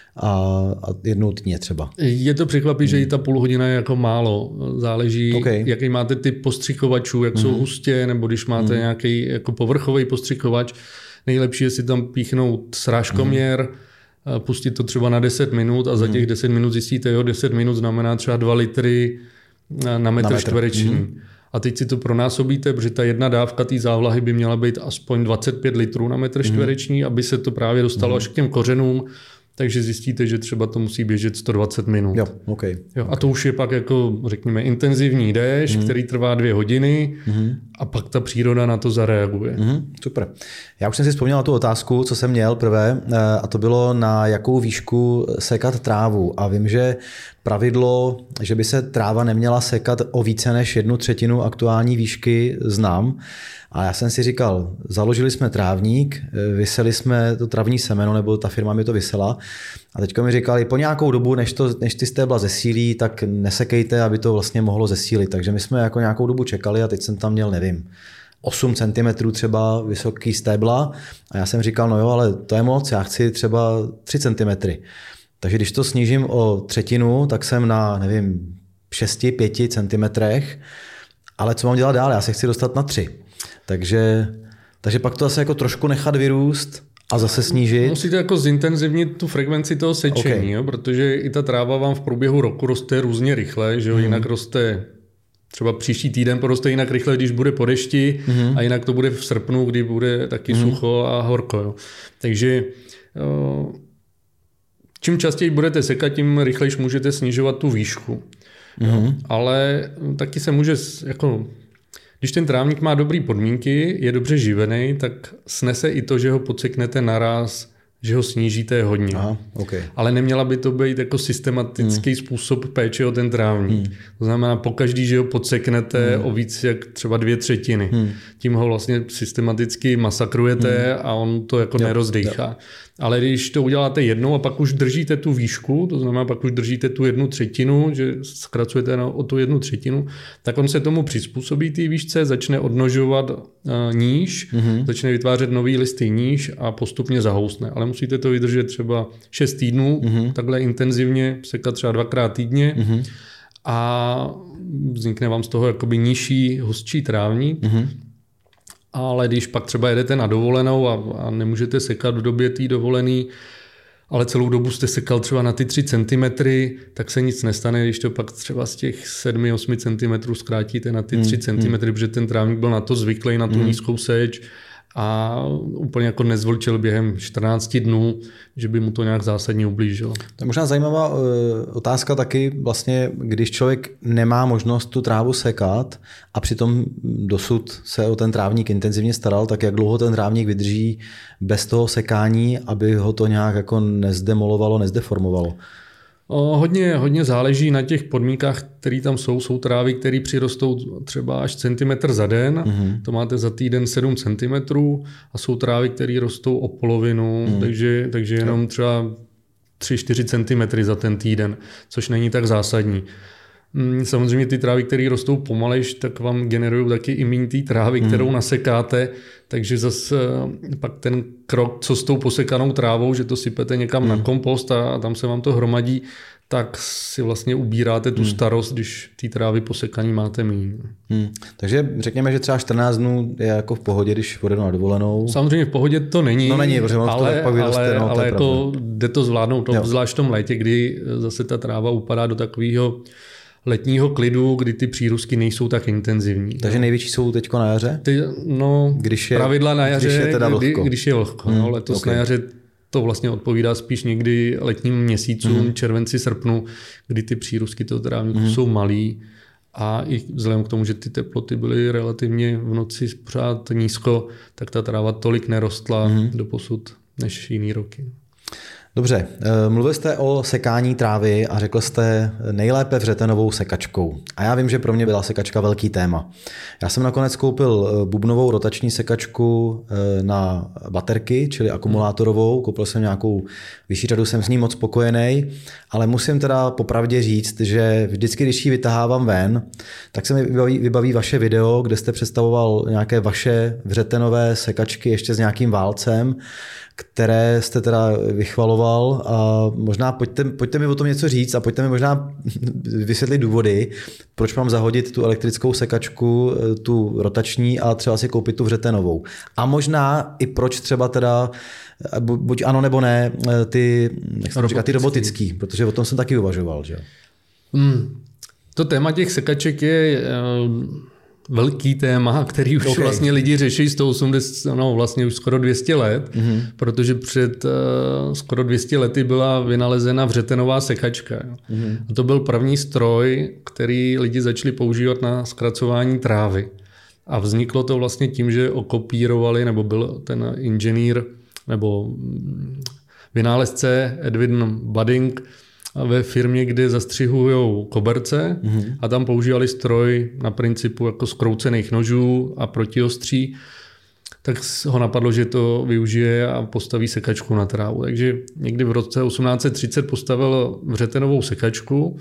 a jednou týdně třeba. Je to překvapí, že i ta půl hodina je jako málo. Záleží, jaký máte typ postřikovačů, jak jsou hustě, nebo když máte nějaký jako povrchový postřikovač. Nejlepší je si tam píchnout srážkoměr, pustit to třeba na 10 minut a za těch 10 minut zjistíte, 10 minut znamená třeba 2 litry na metr čtvereční. A teď si to pronásobíte, protože ta jedna dávka té závlahy by měla být aspoň 25 litrů na metr čtvereční, aby se to právě dostalo až k těm kořenům. Takže zjistíte, že třeba to musí běžet 120 minut. A to už je pak jako, řekněme, intenzivní déšť, který trvá 2 hodiny a pak ta příroda na to zareaguje. Super. Já už jsem si vzpomněl na tu otázku, co jsem měl prvé, a to bylo, na jakou výšku sekat trávu. A vím, že pravidlo, že by se tráva neměla sekat o více než 1/3 aktuální výšky, znám. A já jsem si říkal, založili jsme trávník, vyseli jsme to travní semeno, nebo ta firma mi to vysela. A teďka mi říkali, po nějakou dobu, než ty stébla zesílí, tak nesekejte, aby to vlastně mohlo zesílit. Takže my jsme jako nějakou dobu čekali a teď jsem tam měl, nevím, 8 cm třeba vysoký stébla. A já jsem říkal, no jo, ale to je moc, já chci třeba 3 cm. Takže když to snížím o 1/3, tak jsem na, nevím, 6-5 cm. Ale co mám dělat dál? Já se chci dostat na 3. Takže pak to zase jako trošku nechat vyrůst a zase snížit. Musíte jako zintenzivnit tu frekvenci toho sečení, jo? Protože i ta tráva vám v průběhu roku roste různě rychle, že jo? Jinak roste třeba příští týden poroste jinak rychle, když bude po dešti a jinak to bude v srpnu, kdy bude taky sucho a horko. Jo? Takže čím častěji budete sekat, tím rychleji můžete snižovat tu výšku. Jo. Ale taky se může, jako, když ten trávník má dobré podmínky, je dobře živený, tak snese i to, že ho podseknete naraz, že ho snížíte hodně. Aha, okay. Ale neměla by to být jako systematický způsob péče o ten trávník. To znamená, pokaždý, že ho podseknete o víc jak třeba 2/3. Tím ho vlastně systematicky masakrujete a on to jako nerozdejchá. Ale když to uděláte jednou a pak už držíte tu výšku, to znamená, pak už držíte tu 1/3, že zkracujete o tu 1/3, tak on se tomu přizpůsobí té výšce, začne odnožovat níž, začne vytvářet nový listy níž a postupně zahousne. Ale musíte to vydržet třeba 6 týdnů, takhle intenzivně, sekat třeba 2krát týdně a vznikne vám z toho jakoby nižší, hustší trávník. Ale když pak třeba jedete na dovolenou a nemůžete sekat v době té dovolený, ale celou dobu jste sekal třeba na ty 3 cm, tak se nic nestane, když to pak třeba z těch 7-8 cm zkrátíte na ty 3 cm, protože ten trávník byl na to zvyklý, na tu nízkou seč a úplně jako nezvlčil během 14 dnů, že by mu to nějak zásadně ublížilo. To je možná zajímavá otázka taky, vlastně, když člověk nemá možnost tu trávu sekat a přitom dosud se o ten trávník intenzivně staral, tak jak dlouho ten trávník vydrží bez toho sekání, aby ho to nějak jako nezdemolovalo, nezdeformovalo? Hodně záleží na těch podmínkách, které tam jsou. Jsou trávy, které přirostou třeba až centimetr za den, to máte za týden 7 cm a jsou trávy, které rostou o polovinu, takže jenom třeba 3-4 cm za ten týden, což není tak zásadní. Samozřejmě ty trávy, které rostou pomalejš, tak vám generují taky i méně té trávy, kterou nasekáte, takže zase pak ten krok, co s tou posekanou trávou, že to sypete někam na kompost a tam se vám to hromadí, tak si vlastně ubíráte tu starost, když ty trávy posekaný máte méně. Takže řekněme, že třeba 14 dnů je jako v pohodě, když pojedu na dovolenou. Samozřejmě v pohodě to není, no není, protože ale jako jde to zvládnout, zvlášť v tom létě, kdy zase ta tráva upadá do takového letního klidu, kdy ty přírůstky nejsou tak intenzivní. Takže největší jsou teďko na jaře? Pravidla na jaře, když je vlhko. Letos okay. Na jaře to vlastně odpovídá spíš někdy letním měsícům, červenci, srpnu, kdy ty přírůstky toho trávníku jsou malý a i vzhledem k tomu, že ty teploty byly relativně v noci pořád nízko, tak ta tráva tolik nerostla doposud než jiný roky. Dobře, mluvil jste o sekání trávy a řekl jste nejlépe vřetenovou sekačkou. A já vím, že pro mě byla sekačka velký téma. Já jsem nakonec koupil bubnovou rotační sekačku na baterky, čili akumulátorovou. Koupil jsem nějakou vyšší řadu, jsem s ní moc spokojený, ale musím teda popravdě říct, že vždycky, když ji vytahávám ven, tak se mi vybaví vaše video, kde jste představoval nějaké vaše vřetenové sekačky ještě s nějakým válcem, které jste teda vychvaloval a možná pojďte mi o tom něco říct a pojďte mi možná vysvětlit důvody, proč mám zahodit tu elektrickou sekačku, tu rotační a třeba si koupit tu vřetenovou. A možná i proč třeba teda, buď ano nebo ne, ty robotický, protože o tom jsem taky uvažoval. Že? To téma těch sekaček je velký téma, který už vlastně lidi řeší 180, vlastně už skoro 200 let, protože před skoro 200 lety byla vynalezena vřetenová sekačka. A to byl první stroj, který lidi začali používat na zkracování trávy. A vzniklo to vlastně tím, že okopírovali, nebo byl ten inženýr, nebo vynálezce Edwin Budding ve firmě, kde zastřihují koberce a tam používali stroj na principu jako zkroucených nožů a protiostří, tak ho napadlo, že to využije a postaví sekačku na trávu. Takže někdy v roce 1830 postavil vřetenovou sekačku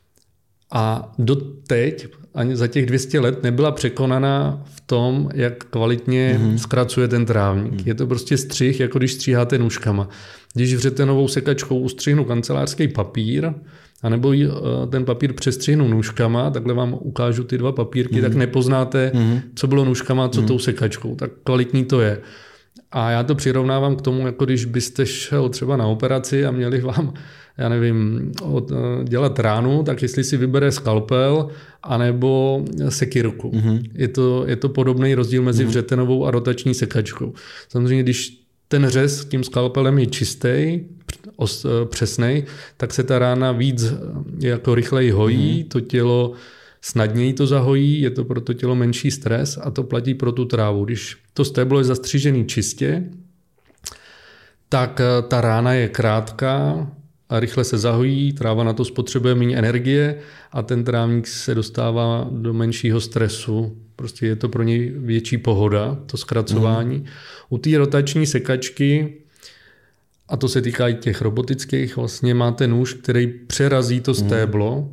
a doteď ani za těch 200 let nebyla překonaná v tom, jak kvalitně zkracuje ten trávník. Je to prostě střih, jako když stříháte nůžkama. Když vřetenovou sekačkou ustřihnu kancelářský papír, anebo ten papír přestřihnu nůžkama, takhle vám ukážu ty dva papírky, tak nepoznáte, co bylo nůžkama, co tou sekačkou. Tak kvalitní to je. A já to přirovnávám k tomu, jako když byste šel třeba na operaci a měli vám, já nevím, dělat ránu, tak jestli si vybere skalpel anebo sekyrku. Je to podobný rozdíl mezi vřetenovou a rotační sekačkou. Samozřejmě, když ten řez tím skalpelem je čistý, přesnej, tak se ta rána víc jako rychleji hojí, to tělo snadněji to zahojí, je to pro to tělo menší stres a to platí pro tu trávu. Když to stéblo je zastřižený čistě, tak ta rána je krátká a rychle se zahojí, tráva na to spotřebuje méně energie a ten trávník se dostává do menšího stresu. Prostě je to pro něj větší pohoda, to zkracování. U té rotační sekačky, a to se týká i těch robotických, vlastně máte nůž, který přerazí to stéblo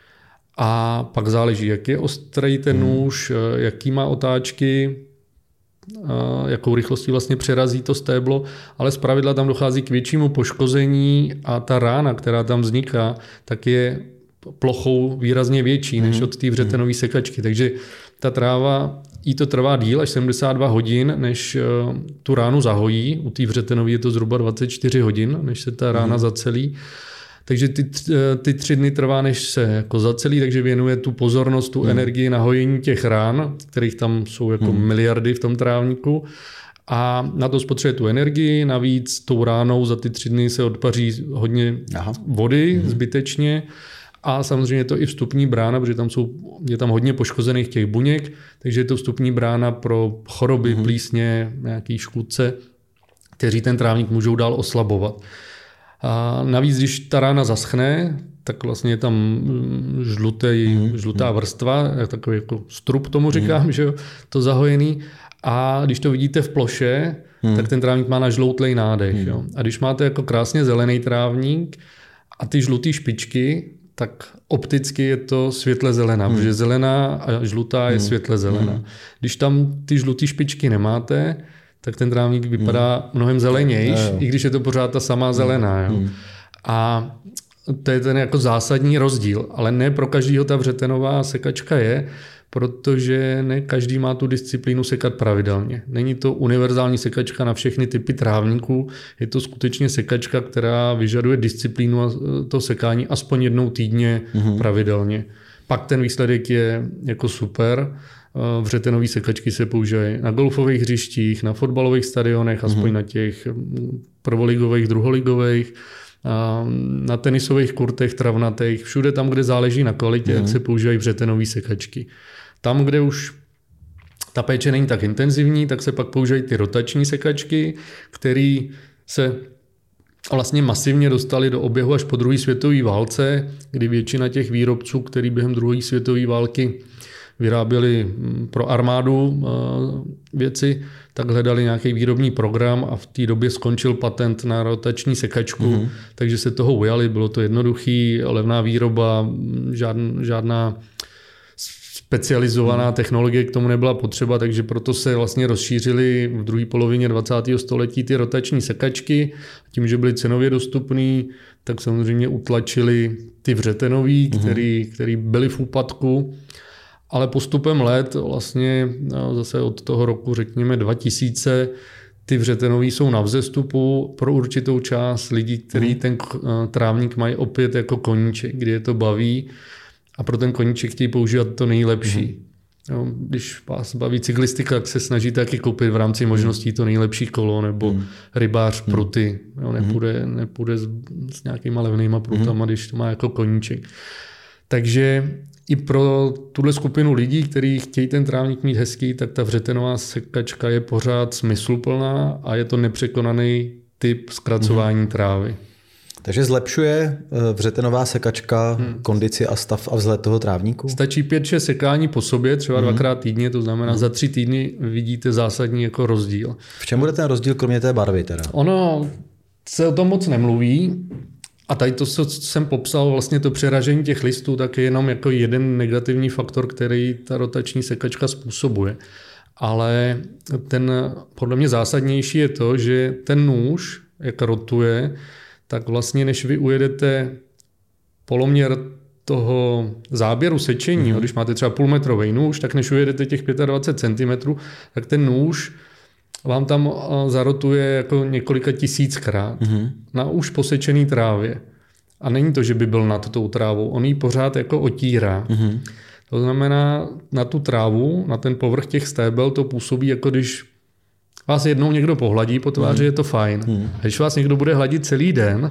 a pak záleží, jak je ostrý ten nůž, jaký má otáčky, jakou rychlostí vlastně přerazí to stéblo, ale zpravidla tam dochází k většímu poškození a ta rána, která tam vzniká, tak je plochou výrazně větší než od té vřetenové sekačky. Takže ta tráva, jí to trvá díl, až 72 hodin, než tu ránu zahojí. U té vřetenové je to zhruba 24 hodin, než se ta rána zacelí. Takže ty 3 dny trvá, než se jako zacelí, takže věnuje tu pozornost, tu energii na hojení těch rán, kterých tam jsou jako miliardy v tom trávníku. A na to spotřebuje tu energii, navíc tou ránou za ty 3 dny se odpaří hodně vody zbytečně. A samozřejmě je to i vstupní brána, protože je tam hodně poškozených těch buněk, takže je to vstupní brána pro choroby, plísně, nějaký škůdce, kteří ten trávník můžou dál oslabovat. A navíc, když ta rána zaschne, tak vlastně je tam žlutá vrstva, takový jako strup tomu říkám, že jo, to zahojený. A když to vidíte v ploše, tak ten trávník má nažloutlej nádech. Jo. A když máte jako krásně zelený trávník a ty žluté špičky, tak opticky je to světle zelená, protože zelená a žlutá je světle zelená. Když tam ty žluté špičky nemáte, tak ten trávník vypadá mnohem zelenější, i když je to pořád ta samá zelená. Jo. A to je ten jako zásadní rozdíl, ale ne pro každýho ta vřetenová sekačka je, protože ne každý má tu disciplínu sekat pravidelně. Není to univerzální sekačka na všechny typy trávníků, je to skutečně sekačka, která vyžaduje disciplínu a to sekání aspoň jednou týdně pravidelně. Pak ten výsledek je jako super. Vřetenové sekačky se používají na golfových hřištích, na fotbalových stadionech, aspoň na těch prvoligových, druholigových, na tenisových kurtech, travnatých, všude tam, kde záleží na kvalitě, jak se používají vřetenové sekačky. Tam, kde už ta péče není tak intenzivní, tak se pak používají ty rotační sekačky, které se vlastně masivně dostaly do oběhu až po druhé světové válce, kdy většina těch výrobců, který během druhé světové války vyráběli pro armádu věci, tak hledali nějaký výrobní program a v té době skončil patent na rotační sekačku, takže se toho ujali, bylo to jednoduchý, levná výroba, žádná specializovaná technologie k tomu nebyla potřeba, takže proto se vlastně rozšířily v druhé polovině 20. století ty rotační sekačky. Tím, že byly cenově dostupný, tak samozřejmě utlačili ty vřetenový, který byly v úpadku. Ale postupem let, vlastně zase od toho roku, řekněme 2000, ty vřetenový jsou na vzestupu pro určitou část lidí, kteří ten trávník mají opět jako koníček, kdy je to baví a pro ten koníček chtějí používat to nejlepší. Jo, když vás baví cyklistika, tak se snaží taky koupit v rámci možností to nejlepší kolo nebo rybář pruty. Jo, nepůjde s nějakýma levnýma prutama, když to má jako koníček. Takže i pro tuhle skupinu lidí, kteří chtějí ten trávník mít hezký, tak ta vřetenová sekačka je pořád smysluplná a je to nepřekonaný typ zkracování trávy. Takže zlepšuje vřetenová sekačka kondici a stav a vzhled toho trávníku? Stačí 5-6 sekání po sobě, třeba 2x týdně, to znamená za 3 týdny vidíte zásadní jako rozdíl. V čem bude ten rozdíl kromě té barvy teda? Ono se o tom moc nemluví. A tady to, co jsem popsal, vlastně to přeražení těch listů, tak je jenom jako jeden negativní faktor, který ta rotační sekačka způsobuje. Ale ten podle mě zásadnější je to, že ten nůž, jak rotuje, tak vlastně než vy ujedete poloměr toho záběru sečení, když máte třeba půlmetrový nůž, tak než ujedete těch 25 cm, tak ten nůž vám tam zarotuje jako několika tisíckrát na už posečený trávě. A není to, že by byl nad tou trávou, on ji pořád jako otírá. To znamená, na tu trávu, na ten povrch těch stébel to působí, jako když vás jednou někdo pohladí po tváři, je to fajn. A když vás někdo bude hladit celý den,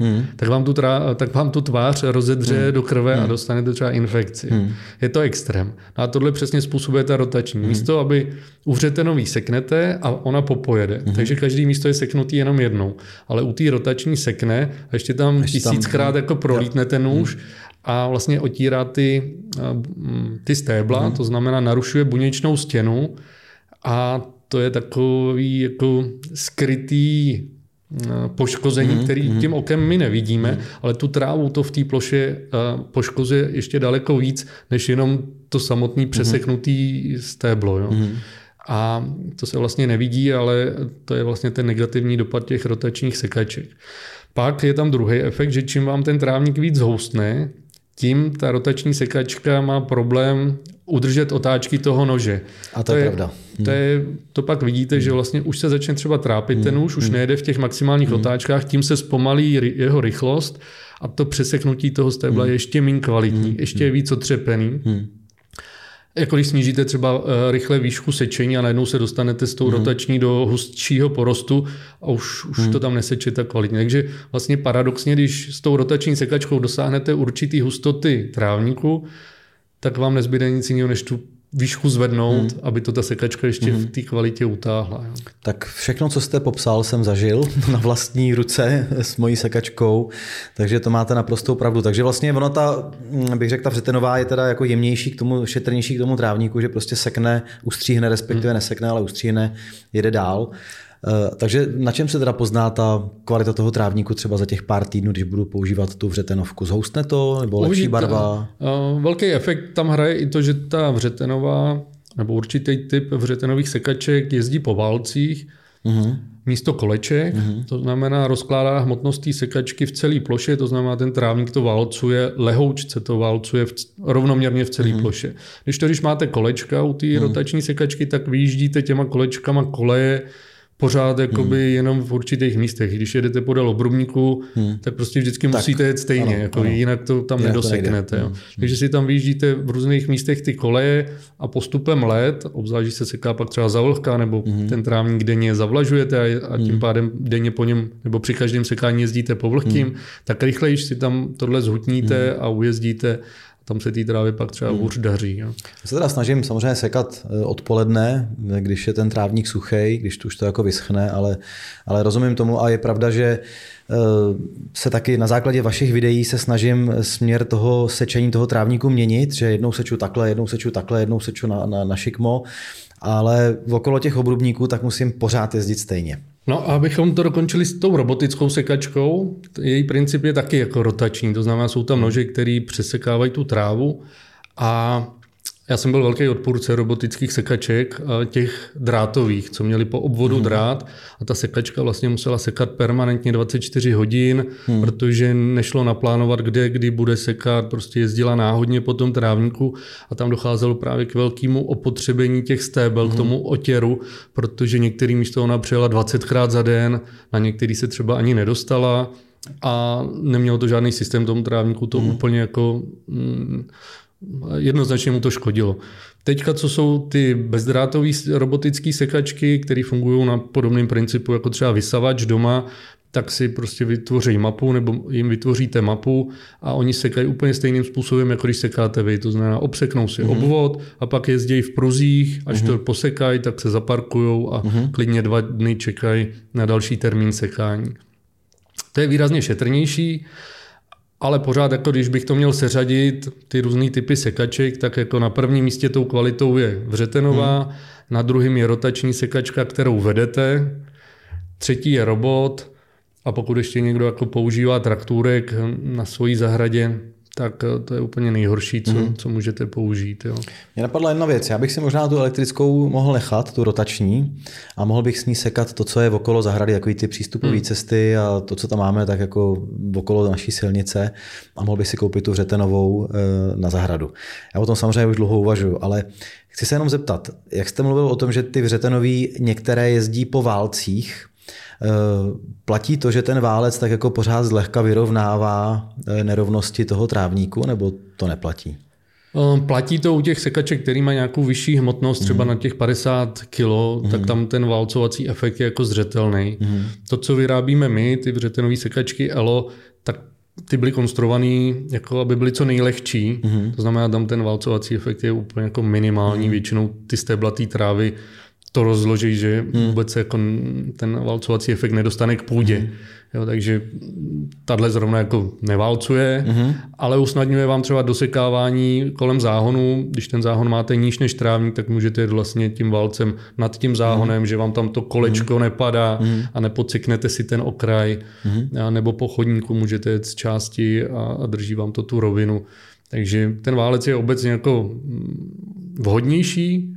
tak vám tu tvář rozedře do krve a dostanete třeba infekci. Je to extrém. A tohle přesně způsobuje ta rotační. Místo, aby u vřetenový seknete a ona popojede. Takže každý místo je seknutý jenom jednou. Ale u té rotační sekne a ještě tam 1000krát jako prolítne ten nůž a vlastně otírá ty stébla, to znamená narušuje buněčnou stěnu a to je takový jako skrytý poškození, který tím okem my nevidíme, ale tu trávu to v té ploše poškozuje ještě daleko víc, než jenom to samotný přeseknutý stéblo. Jo. A to se vlastně nevidí, ale to je vlastně ten negativní dopad těch rotačních sekaček. Pak je tam druhý efekt, že čím vám ten trávník víc zhoustne, tím ta rotační sekačka má problém udržet otáčky toho nože. A to je pravda. To pak vidíte, že vlastně už se začne třeba trápit ten nůž, už nejede v těch maximálních otáčkách, tím se zpomalí jeho rychlost a to přeseknutí toho stébla je ještě méně kvalitní, ještě víc otřepený. Jako když snížíte třeba rychle výšku sečení a najednou se dostanete s tou rotační do hustšího porostu a už to tam neseče tak kvalitně. Takže vlastně paradoxně, když s tou rotační sekačkou dosáhnete určitý hustoty trávníku, tak vám nezbyde nic jiného, než tu výšku zvednout, aby to ta sekačka ještě v té kvalitě utáhla. Jo. Tak všechno, co jste popsal, jsem zažil na vlastní ruce s mojí sekačkou, takže to máte naprostou pravdu. Takže vlastně ono bych řekl, ta vřetenová je teda jako jemnější k tomu, šetrnější k tomu trávníku, že prostě sekne, ustříhne, respektive nesekne, ale ustříhne, jede dál. Takže na čem se teda pozná ta kvalita toho trávníku třeba za těch pár týdnů, když budu používat tu vřetenovku? Zhoustne to nebo lepší barva? Velký efekt tam hraje i to, že ta vřetenová nebo určitý typ vřetenových sekaček jezdí po válcích místo koleček. To znamená, rozkládá hmotnost té sekačky v celé ploše, to znamená, ten trávník to válcuje, lehoučce to válcuje rovnoměrně v celé ploše. Když máte kolečka u té rotační sekačky, tak vyjíždíte těma kolečkama koleje pořád jakoby jenom v určitých místech. Když jedete podél obrubníku, tak prostě vždycky musíte jet stejně, ano. Jinak to tam nedoseknete. Jo. Takže si tam vyjíždíte v různých místech ty koleje a postupem let, obzvlášť se seká pak třeba zavlhka, nebo ten trávník denně zavlažujete a tím pádem denně po něm, nebo při každém sekání jezdíte po vlhkým, tak rychleji si tam tohle zhutníte a ujezdíte. Tam se té trávě pak třeba hůř daří. Jo. Já se teda snažím samozřejmě sekat odpoledne, když je ten trávník suchý, když už to jako vyschne, ale rozumím tomu a je pravda, že se taky na základě vašich videí se snažím směr toho sečení toho trávníku měnit, že jednou seču takhle, jednou seču na šikmo, ale okolo těch obrubníků tak musím pořád jezdit stejně. No a abychom to dokončili s tou robotickou sekačkou, její princip je taky jako rotační, to znamená, jsou tam nože, které přesekávají tu trávu a já jsem byl velký odpůrce robotických sekaček, těch drátových, co měli po obvodu drát a ta sekačka vlastně musela sekat permanentně 24 hodin, protože nešlo naplánovat, kdy bude sekat, prostě jezdila náhodně po tom trávníku a tam docházelo právě k velkému opotřebení těch stébel, k tomu otěru, protože některý místo ona přijela 20krát za den, na některý se třeba ani nedostala a nemělo to žádný systém tomu trávníku, to úplně jako jednoznačně mu to škodilo. Teďka, co jsou ty bezdrátové robotické sekačky, které fungují na podobném principu jako třeba vysavač doma, tak si prostě vytvoří mapu nebo jim vytvoříte mapu a oni sekají úplně stejným způsobem, jako když sekáte vy. To znamená, obseknou si obvod a pak jezdí v pruzích, až to posekají, tak se zaparkujou a klidně 2 dny čekají na další termín sekání. To je výrazně šetrnější, ale pořád, jako když bych to měl seřadit, ty různý typy sekaček, tak jako na prvním místě tou kvalitou je vřetenová, na druhém je rotační sekačka, kterou vedete, třetí je robot a pokud ještě někdo jako používá traktůrek na svojí zahradě, tak to je úplně nejhorší, co můžete použít. Jo. Mě napadla jedna věc. Já bych si možná tu elektrickou mohl nechat, tu rotační, a mohl bych s ní sekat to, co je okolo zahrady, jako ty přístupové cesty a to, co tam máme, tak jako okolo naší silnice, a mohl bych si koupit tu vřetenovou na zahradu. Já o tom samozřejmě už dlouho uvažuju, ale chci se jenom zeptat, jak jste mluvil o tom, že ty vřetenový některé jezdí po válcích, platí to, že ten válec tak jako pořád zlehka vyrovnává nerovnosti toho trávníku, nebo to neplatí? Platí to u těch sekaček, který mají nějakou vyšší hmotnost, třeba na těch 50 kg, tak tam ten válcovací efekt je jako zřetelný. To, co vyrábíme my, ty vřetenové sekačky ELO, tak ty byly konstruovaný, jako aby byly co nejlehčí. To znamená, tam ten válcovací efekt je úplně jako minimální. Většinou ty stéblatý trávy to rozloží, že vůbec se jako ten válcovací efekt nedostane k půdě. Jo, takže tahle zrovna jako neválcuje, ale usnadňuje vám třeba dosekávání kolem záhonu. Když ten záhon máte níž než trávník, tak můžete jít vlastně tím válcem nad tím záhonem, že vám tam to kolečko nepadá a nepodseknete si ten okraj. Nebo po chodníku můžete jet z části a drží vám to tu rovinu. Takže ten válec je obecně jako vhodnější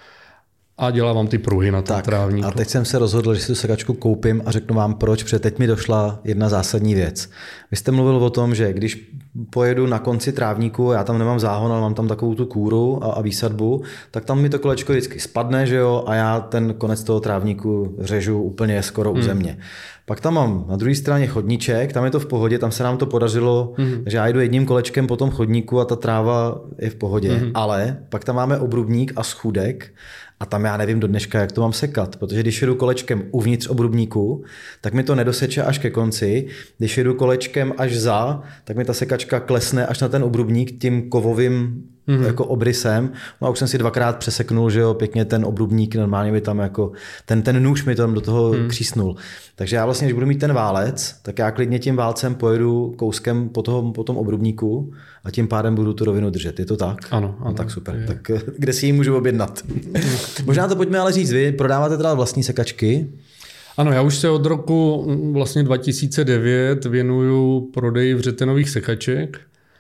a dělá vám ty pruhy na ten trávník. A teď jsem se rozhodl, že si tu sekačku koupím a řeknu vám proč, protože teď mi došla jedna zásadní věc. Vy jste mluvil o tom, že když pojedu na konci trávníku, já tam nemám záhon, ale mám tam takovou tu kůru a výsadbu, tak tam mi to kolečko vždycky spadne, že jo, a já ten konec toho trávníku řežu úplně skoro u země. Pak tam mám na druhé straně chodníček, tam je to v pohodě, tam se nám to podařilo, že já jdu jedním kolečkem po tom chodníku a ta tráva je v pohodě. Ale pak tam máme obrubník a schůdek a tam já nevím do dneška, jak to mám sekat, protože když jedu kolečkem uvnitř obrubníku, tak mi to nedoseče až ke konci. Když jedu kolečkem až za, tak mi ta sekačka klesne až na ten obrubník tím kovovým jako obrysem. No a už jsem si dvakrát přeseknul, že jo, pěkně ten obrubník, normálně by tam jako, ten nůž mi tam do toho křísnul. Takže já vlastně, když budu mít ten válec, tak já klidně tím válcem pojedu kouskem po tom obrubníku a tím pádem budu tu rovinu držet. Je to tak? Ano. No, tak super. Je. Tak kde si ji můžu objednat? Možná to pojďme ale říct, vy prodáváte teda vlastní sekačky? Ano, já už se od roku vlastně 2009 věnuju prodeji vřetenových sekaček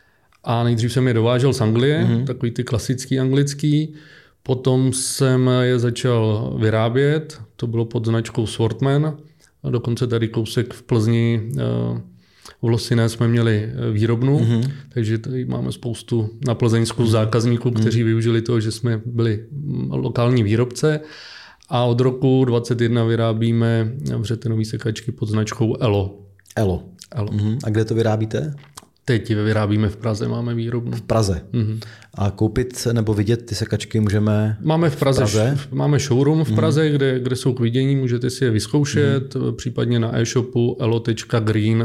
a nejdřív jsem je dovážel z Anglie, takový ty klasický anglický. Potom jsem je začal vyrábět, to bylo pod značkou Swortman. A dokonce tady kousek v Plzni v Losiné jsme měli výrobnu, takže tady máme spoustu na Plzeňsku zákazníků, kteří využili toho, že jsme byli lokální výrobce. A od roku 2021 vyrábíme vřetenové sekačky pod značkou ELO. ELO. A kde to vyrábíte? Teď vyrábíme v Praze, máme výrobnu. V Praze. A koupit nebo vidět ty sekačky můžeme máme v Praze? Máme showroom v Praze, kde jsou k vidění, můžete si je vyzkoušet, případně na e-shopu elo.green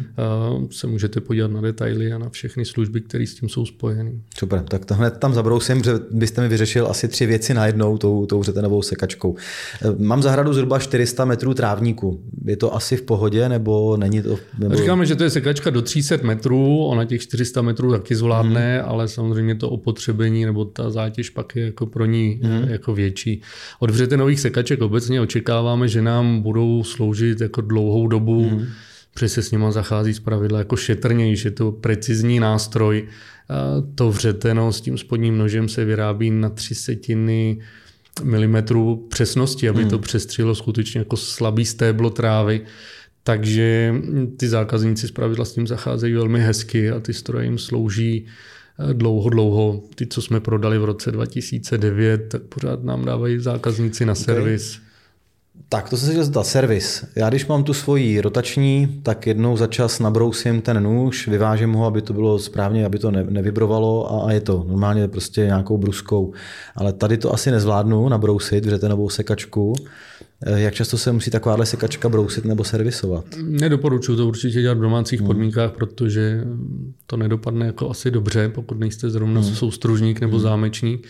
se můžete podívat na detaily a na všechny služby, které s tím jsou spojeny. Super, tak to hned tam zabrousím, že byste mi vyřešil asi 3 věci najednou tou vřetenovou sekačkou. Mám zahradu zhruba 400 metrů trávníku. Je to asi v pohodě, nebo není to? Nebo... Říkáme, že to je sekačka do 300 metrů, ona těch 400 metrů taky zvládne, ale samozřejmě to opotřebení nebo ta zátěž pak je jako pro ní jako větší. Od vřetenových sekaček obecně očekáváme, že nám budou sloužit jako dlouhou dobu, protože se s nima zachází zpravidla jako šetrnější, je to precizní nástroj. To vřeteno s tím spodním nožem se vyrábí na 0,03 milimetrů přesnosti, aby to přestřilo skutečně jako slabý stéblo trávy. Takže ty zákazníci zpravidla s tím zacházejí velmi hezky a ty stroje jim slouží dlouho. Ty, co jsme prodali v roce 2009, tak pořád nám dávají zákazníci na servis. Tak to se chtěl zeptat, servis. Já když mám tu svoji rotační, tak jednou za čas nabrousím ten nůž, vyvážím ho, aby to bylo správně, aby to nevibrovalo a je to normálně prostě nějakou bruskou. Ale tady to asi nezvládnu nabrousit vřetenovou sekačku. Jak často se musí takováhle sekačka brousit nebo servisovat? Nedoporučuji to určitě dělat v domácích podmínkách, protože to nedopadne jako asi dobře, pokud nejste zrovna soustružník nebo zámečník.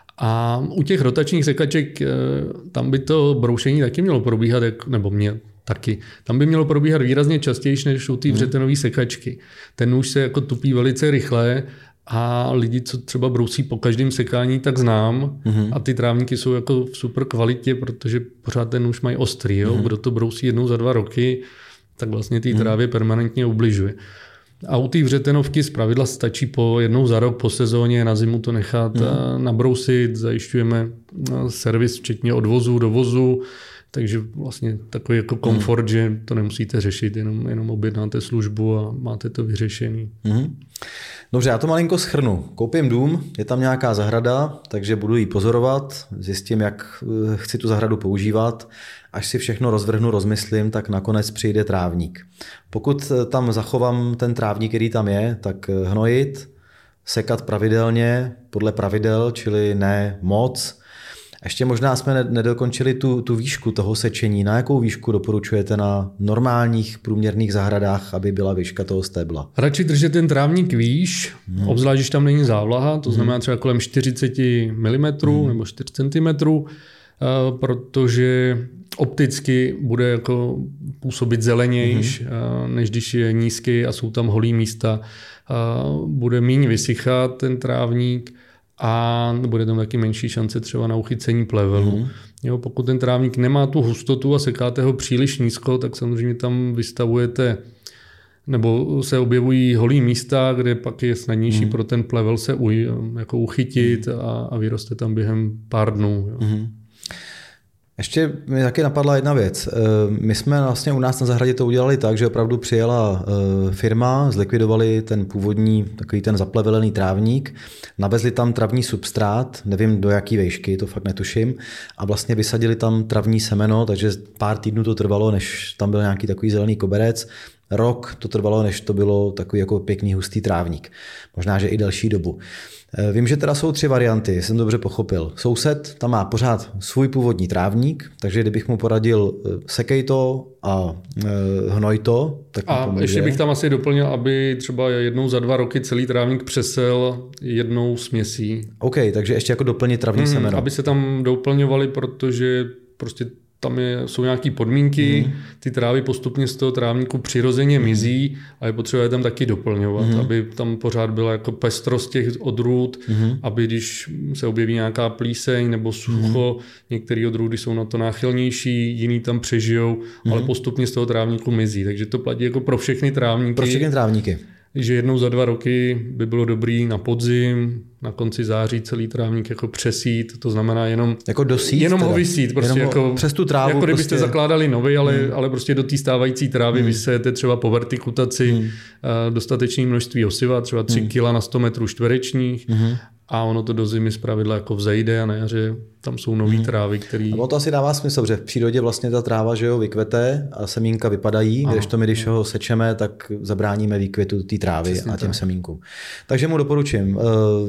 A u těch rotačních sekaček tam by to broušení taky mělo probíhat, nebo mě taky. Tam by mělo probíhat výrazně častěji než u té vřetenové sekačky. Ten nůž se jako tupí velice rychle a lidi, co třeba brousí po každém sekání, tak znám. A ty trávníky jsou jako v super kvalitě, protože pořád ten nůž mají ostrý. Jo? Kdo to brousí jednou za 2 roky, tak vlastně té trávě permanentně ubližuje. A u té vřetenovky zpravidla stačí jednou za rok po sezóně na zimu to nechat nabrousit, zajišťujeme servis včetně odvozu, dovozu, takže vlastně takový jako komfort, že to nemusíte řešit, jenom objednáte službu a máte to vyřešený. Dobře, já to malinko shrnu. Koupím dům, je tam nějaká zahrada, takže budu ji pozorovat, zjistím, jak chci tu zahradu používat. Až si všechno rozvrhnu, rozmyslím, tak nakonec přijde trávník. Pokud tam zachovám ten trávník, který tam je, tak hnojit, sekat pravidelně, podle pravidel, čili ne moc. Ještě možná jsme nedokončili tu výšku toho sečení. Na jakou výšku doporučujete na normálních průměrných zahradách, aby byla výška toho stébla? Radši držet ten trávník výš, obzvlášť, když tam není závlaha, to znamená třeba kolem 40 mm nebo 4 cm, protože opticky bude jako působit zelenějš, než když je nízký a jsou tam holý místa. Bude míň vysychat ten trávník a bude tam taky menší šance třeba na uchycení plevelu. Jo, pokud ten trávník nemá tu hustotu a sekáte ho příliš nízko, tak samozřejmě tam vystavujete nebo se objevují holý místa, kde pak je snadnější pro ten plevel se jako uchytit a vyroste tam během pár dnů. Jo. Ještě mi taky napadla jedna věc. My jsme vlastně u nás na zahradě to udělali tak, že opravdu přijela firma, zlikvidovali ten původní, takový ten zaplevelený trávník, navezli tam travní substrát, nevím do jaký výšky, to fakt netuším, a vlastně vysadili tam travní semeno, takže pár týdnů to trvalo, než tam byl nějaký takový zelený koberec. Rok to trvalo, než to bylo takový jako pěkný hustý trávník. Možná, že i delší dobu. Vím, že teda jsou 3 varianty, jsem dobře pochopil. Soused tam má pořád svůj původní trávník, takže kdybych mu poradil sekej to a hnoj to, tak a ještě bych tam asi doplnil, aby třeba jednou za 2 roky celý trávník přesel jednou směsí. OK, takže ještě jako doplnit travní semeno. Aby se tam doplňovali, protože prostě tam jsou nějaké podmínky, ty trávy postupně z toho trávníku přirozeně mizí a je potřeba je tam taky doplňovat, aby tam pořád byla jako pestrost těch odrůd, aby když se objeví nějaká plíseň nebo sucho, některé odrůdy jsou na to náchylnější, jiný tam přežijou, ale postupně z toho trávníku mizí. Takže to platí jako pro všechny trávníky. Pro všechny trávníky. Že jednou za 2 roky by bylo dobrý na podzim, na konci září celý trávník jako přesít, to znamená jenom jako dosít, jenom ho vysít, prostě jenom jako přes tu trávu, jako kdybyste prostě zakládali nový, ale prostě do té stávající trávy vysejete třeba po vertikutaci dostatečné množství osiva, třeba 3 kg na 100 metrů čtverečních a ono to do zimy zpravidla jako vzejde a na jaře tam jsou nový trávy, který... No to asi dává smysl, že v přírodě vlastně ta tráva, že jo, vykvete a semínka vypadají, kdežto my, když ho sečeme, tak zabráníme výkvětu té trávy. Přesně a těm semínkům. Takže mu doporučím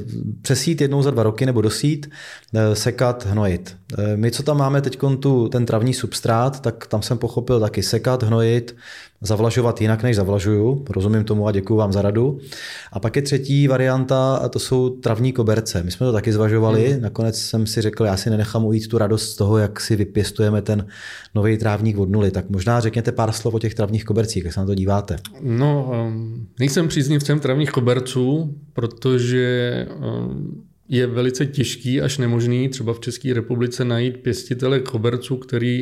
přesít jednou za 2 roky nebo dosít, sekat, hnojit. My, co tam máme teď ten travní substrát, tak tam jsem pochopil taky sekat, hnojit, zavlažovat jinak, než zavlažuju. Rozumím tomu a děkuju vám za radu. A pak je 3. varianta a to jsou travní koberce. My jsme to taky zvažovali. Nakonec jsem si řekl, já si nenechám ujít tu radost z toho, jak si vypěstujeme ten nový trávník od nuly. Tak možná řekněte pár slov o těch travních kobercích, jak se na to díváte. No, nejsem příznivcem travních koberců, protože je velice těžký až nemožný třeba v České republice najít pěstitele koberců, který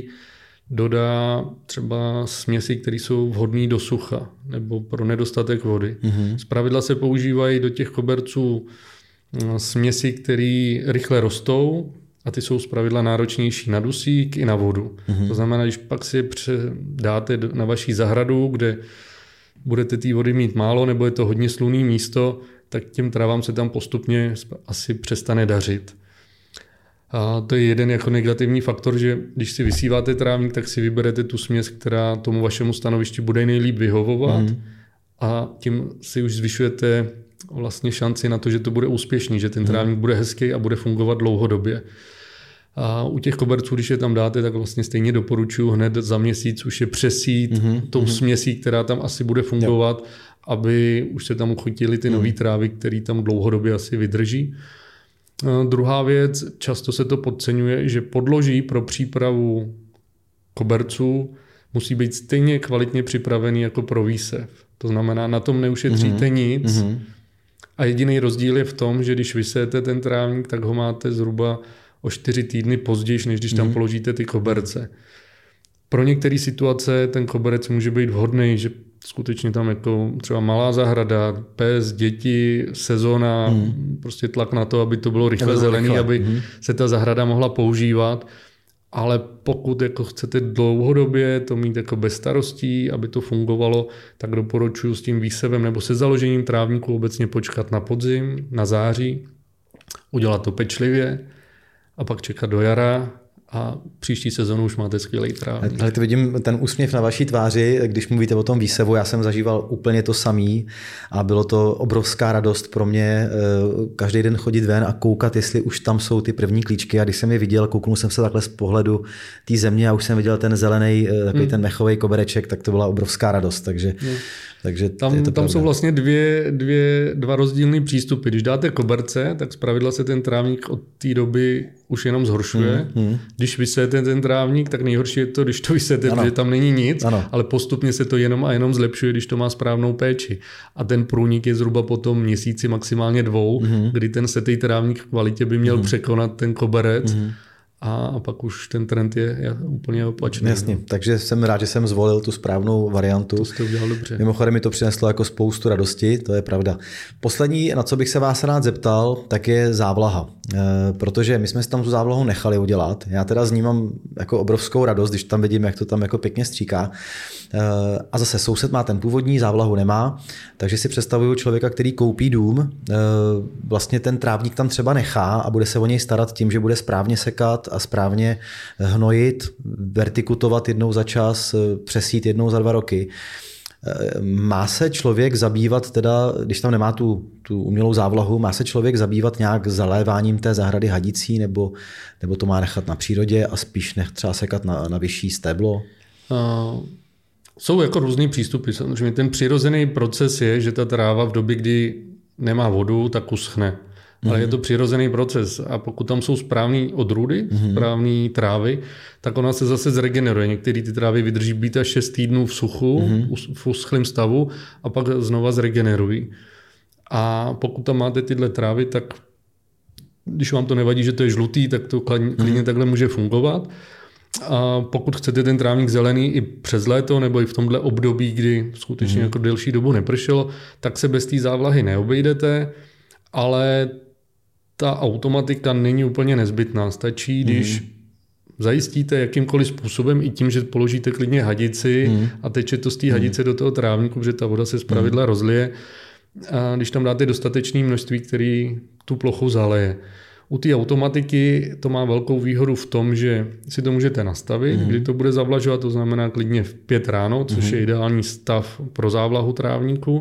dodá třeba směsi, které jsou vhodné do sucha nebo pro nedostatek vody. Zpravidla se používají do těch koberců směsi, které rychle rostou a ty jsou zpravidla náročnější na dusík i na vodu. To znamená, když pak si dáte na vaší zahradu, kde budete té vody mít málo nebo je to hodně slunné místo, tak těm travám se tam postupně asi přestane dařit. A to je jeden jako negativní faktor, že když si vysíváte trávník, tak si vyberete tu směs, která tomu vašemu stanovišti bude nejlíp vyhovovat a tím si už zvyšujete vlastně šanci na to, že to bude úspěšný, že ten trávník bude hezký a bude fungovat dlouhodobě. A u těch koberců, když je tam dáte, tak vlastně stejně doporučuji hned za měsíc už je přesít tou směsí, která tam asi bude fungovat, aby už se tam uchytily ty nový trávy, které tam dlouhodobě asi vydrží. Druhá věc, často se to podceňuje, že podloží pro přípravu koberců musí být stejně kvalitně připravený jako pro výsev. To znamená, na tom neušetříte nic a jediný rozdíl je v tom, že když vysejete ten trávník, tak ho máte zhruba o 4 týdny později, než když tam položíte ty koberce. Pro některé situace ten koberec může být vhodný, že skutečně tam jako třeba malá zahrada, pes, děti, sezóna, prostě tlak na to, aby to bylo rychle zelený, aby se ta zahrada mohla používat. Ale pokud jako chcete dlouhodobě to mít jako bez starostí, aby to fungovalo, tak doporučuji s tím výsevem nebo se založením trávníku obecně počkat na podzim, na září, udělat to pečlivě a pak čekat do jara, a příští sezonu už máte skvělý trávník. Ale vidím ten úsměv na vaší tváři, když mluvíte o tom výsevu, já jsem zažíval úplně to samý a bylo to obrovská radost pro mě každý den chodit ven a koukat, jestli už tam jsou ty první klíčky, a když jsem je viděl, kouknul jsem se takhle z pohledu té země a už jsem viděl ten zelený, takový ten mechový kobereček, tak to byla obrovská radost, takže tam jsou vlastně dva rozdílné přístupy. Když dáte koberce, tak zpravidla se ten trávník od té doby už jenom zhoršuje. Když vysejete ten trávník, tak nejhorší je to, když to vysejete, protože tam není nic, ale postupně se to jenom a jenom zlepšuje, když to má správnou péči. A ten průnik je zhruba po tom měsíci, maximálně 2, kdy ten setej trávník v kvalitě by měl překonat ten koberec. A pak už ten trend je úplně opačný. Jasně, takže jsem rád, že jsem zvolil tu správnou variantu. To jste udělal dobře. Mimochodem mi to přineslo jako spoustu radosti, to je pravda. Poslední, na co bych se vás rád zeptal, tak je závlaha. Protože my jsme si tam tu závlahu nechali udělat. Já teda z ní mám jako obrovskou radost, když tam vidím, jak to tam jako pěkně stříká. A zase soused má ten původní, závlahu nemá, takže si představuju člověka, který koupí dům, vlastně ten trávník tam třeba nechá a bude se o něj starat tím, že bude správně sekat a správně hnojit, vertikutovat jednou za čas, přesít jednou za 2 roky. Má se člověk zabývat, teda, když tam nemá tu umělou závlahu, má se člověk zabývat nějak zaléváním té zahrady hadicí, nebo to má nechat na přírodě a spíš třeba sekat na vyšší stéblo? Jsou jako různý přístupy. Samozřejmě ten přirozený proces je, že ta tráva v době, kdy nemá vodu, tak uschne. Ale je to přirozený proces a pokud tam jsou správné odrůdy, správné trávy, tak ona se zase zregeneruje. Některé ty trávy vydrží být až 6 týdnů v suchu, v uschlém stavu a pak znova zregenerují. A pokud tam máte tyhle trávy, tak když vám to nevadí, že to je žlutý, tak to klidně takhle může fungovat. A pokud chcete ten trávník zelený i přes léto nebo i v tomhle období, kdy skutečně jako delší dobu nepršelo, tak se bez té závlahy neobejdete, ale ta automatika není úplně nezbytná. Stačí, když zajistíte jakýmkoliv způsobem i tím, že položíte klidně hadici a teče to z té hadice do toho trávníku, protože ta voda se zpravidla rozlije. A když tam dáte dostatečné množství, který tu plochu zaleje. U té automatiky to má velkou výhodu v tom, že si to můžete nastavit, kdy to bude zavlažovat, to znamená klidně v 5 ráno, což je ideální stav pro závlahu trávníku.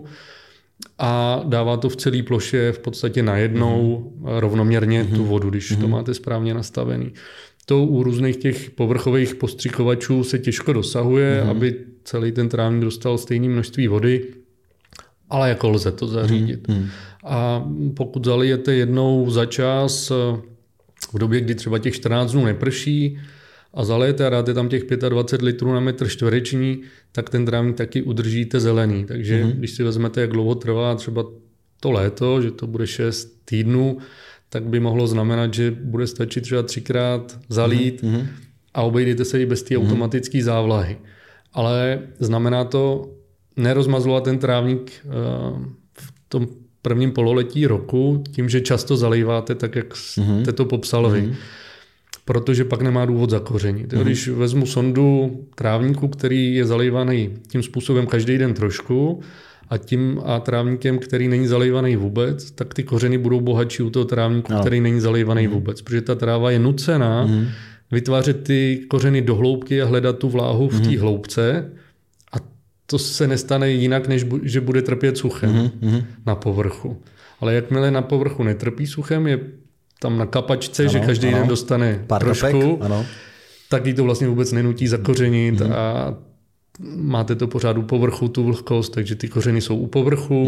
A dává to v celé ploše v podstatě najednou rovnoměrně tu vodu, když to máte správně nastavený. To u různých těch povrchových postřikovačů se těžko dosahuje, aby celý ten trávník dostal stejné množství vody, ale jako lze to zařídit. A pokud zalijete jednou za čas v době, kdy třeba těch 14 dnů neprší a zalijete a dáte tam těch 25 litrů na metr čtvereční, tak ten trávník taky udržíte zelený. Takže když si vezmete, jak dlouho trvá třeba to léto, že to bude 6 týdnů, tak by mohlo znamenat, že bude stačit třeba 3krát zalít a obejdete se i bez té automatické závlahy. Ale znamená to nerozmazlovat ten trávník v tom prvním pololetí roku tím, že často zalíváte tak, jak jste to popsal vy. Protože pak nemá důvod zakořenit. Když vezmu sondu trávníku, který je zalívaný tím způsobem každý den trošku a trávníkem, který není zalívaný vůbec, tak ty kořeny budou bohatší u toho trávníku, který není zalívaný vůbec. Protože ta tráva je nucená vytvářet ty kořeny do hloubky a hledat tu vláhu v té hloubce. A to se nestane jinak, než že bude trpět suchem na povrchu. Ale jakmile na povrchu netrpí suchem, je tam na kapačce, že každý den dostane pár trošku, kapek, tak jí to vlastně vůbec nenutí zakořenit a máte to pořád u povrchu, tu vlhkost, takže ty kořeny jsou u povrchu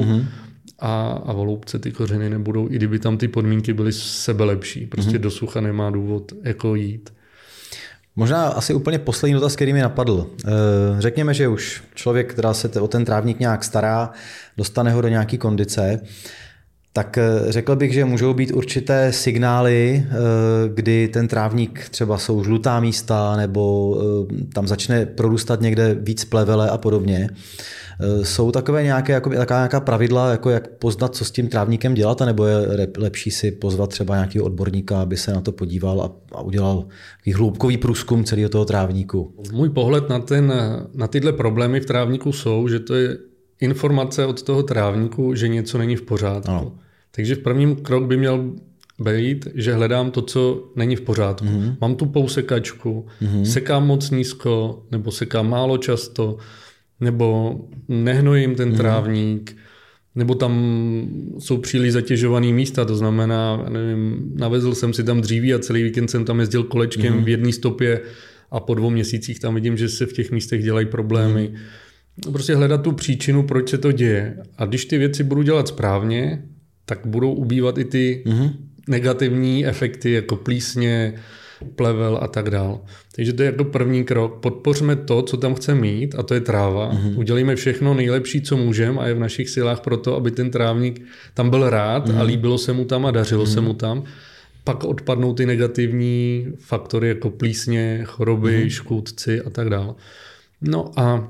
a v hloubce ty kořeny nebudou, i kdyby tam ty podmínky byly sebelepší. Prostě do sucha nemá důvod jako jít. Možná asi úplně poslední dotaz, který mi napadl. Řekněme, že už člověk, která se o ten trávník nějak stará, dostane ho do nějaký kondice, tak řekl bych, že můžou být určité signály, kdy ten trávník třeba jsou žlutá místa nebo tam začne prorůstat někde víc plevele a podobně. Jsou takové nějaká pravidla, jako jak poznat, co s tím trávníkem dělat, nebo je lepší si pozvat třeba nějakého odborníka, aby se na to podíval a udělal hloubkový průzkum celého toho trávníku? Můj pohled na tyhle problémy v trávníku jsou, že to je informace od toho trávníku, že něco není v pořádku. Ano. Takže v prvním krok by měl být, že hledám to, co není v pořádku. Mám tu pousekačku, sekám moc nízko, nebo sekám málo často, nebo nehnojím ten trávník, nebo tam jsou příliš zatěžovaný místa, to znamená, nevím, navezl jsem si tam dříví a celý víkend jsem tam jezdil kolečkem v jedné stopě a po 2 měsících tam vidím, že se v těch místech dělají problémy. Prostě hledat tu příčinu, proč se to děje. A když ty věci budu dělat správně, tak budou ubývat i ty negativní efekty, jako plísně, plevel a tak dál. Takže to je jako první krok. Podpořme to, co tam chceme mít, a to je tráva. Udělejme všechno nejlepší, co můžeme, a je v našich silách pro to, aby ten trávník tam byl rád a líbilo se mu tam a dařilo se mu tam. Pak odpadnou ty negativní faktory, jako plísně, choroby, škůdci a tak dále. No a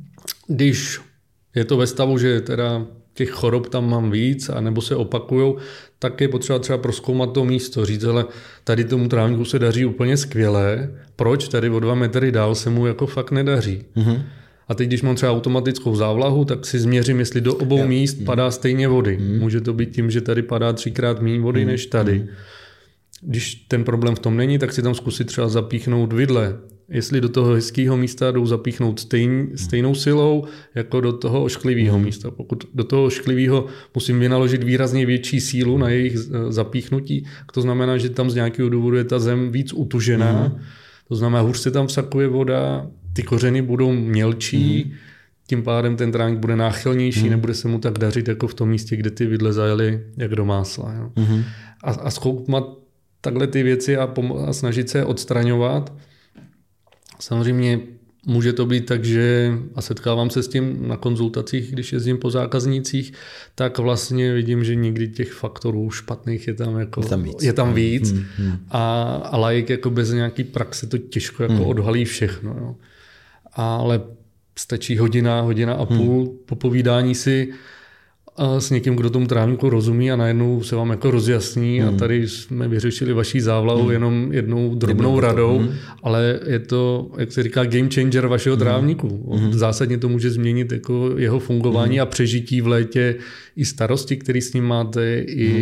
když je to ve stavu, že teda těch chorob tam mám víc, anebo se opakujou, tak je potřeba třeba prozkoumat to místo. Říct, ale tady tomu trávníku se daří úplně skvěle, proč tady o 2 metry dál se mu jako fakt nedaří? A teď, když mám třeba automatickou závlahu, tak si změřím, jestli do obou míst padá stejně vody. Může to být tím, že tady padá 3krát méně vody než tady. Když ten problém v tom není, tak si tam zkusit třeba zapíchnout vidle. Jestli do toho hezkého místa jdou zapíchnout stejnou silou, jako do toho ošklivého místa. Pokud do toho ošklivého musím vynaložit výrazně větší sílu na jejich zapíchnutí, to znamená, že tam z nějakého důvodu je ta zem víc utužená. To znamená, hůř se tam vsakuje voda, ty kořeny budou mělčí, tím pádem ten trávník bude náchylnější, nebude se mu tak dařit jako v tom místě, kde ty vidle zajely jak do másla. Jo. A zkoumat takhle ty věci a snažit se odstraňovat. Samozřejmě může to být tak, že, a setkávám se s tím na konzultacích, když jezdím po zákaznících, tak vlastně vidím, že někdy těch faktorů špatných je tam víc. A laik jako bez nějaký praxe to těžko jako odhalí všechno. Jo. Ale stačí hodina a půl popovídání si s někým, kdo tomu trávníku rozumí, a najednou se vám jako rozjasní a tady jsme vyřešili vaší závlahu jenom jednou drobnou radou, ale je to, jak se říká, game changer vašeho trávníku. Zásadně to může změnit jako jeho fungování a přežití v létě, i starosti, který s ním máte,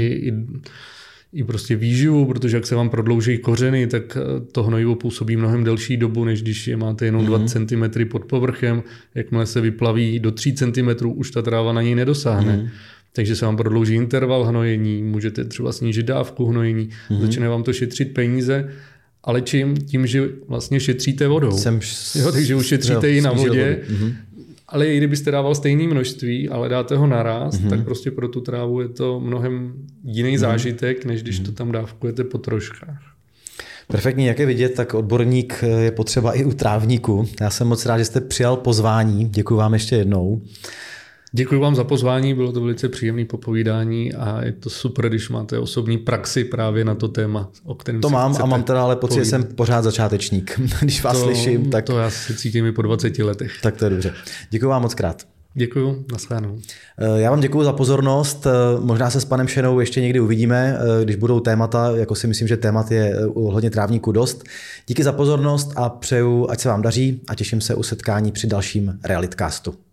i prostě výživu, protože jak se vám prodlouží kořeny, tak to hnojivo působí mnohem delší dobu, než když je máte jenom 2 cm pod povrchem. Jakmile se vyplaví do 3 cm, už ta tráva na něj nedosáhne. Takže se vám prodlouží interval hnojení, můžete třeba snížit dávku hnojení, začne vám to šetřit peníze, ale tím, že vlastně šetříte vodou. Takže ušetříte ji na vodě. Ale i kdybyste dával stejné množství, ale dáte ho naraz, tak prostě pro tu trávu je to mnohem jiný zážitek, než když to tam dávkujete po troškách. Perfektní, jak je vidět, tak odborník je potřeba i u trávníku. Já jsem moc rád, že jste přijal pozvání. Děkuji vám ještě jednou. Děkuji vám za pozvání, bylo to velice příjemné popovídání a je to super, když máte osobní praxi právě na to téma, o kterém to mám a mám teda ale pocit, že jsem pořád začátečník. Když vás slyším, tak... To já si cítím i po 20 letech. Tak to je dobře. Děkuji vám moc krát. Děkuji, nashledanou. Já vám děkuji za pozornost. Možná se s panem Šenou ještě někdy uvidíme, když budou témata, jako si myslím, že témat je ohledně trávníku dost. Díky za pozornost a přeju, ať se vám daří, a těším se u setkání při dalším Realitcastu.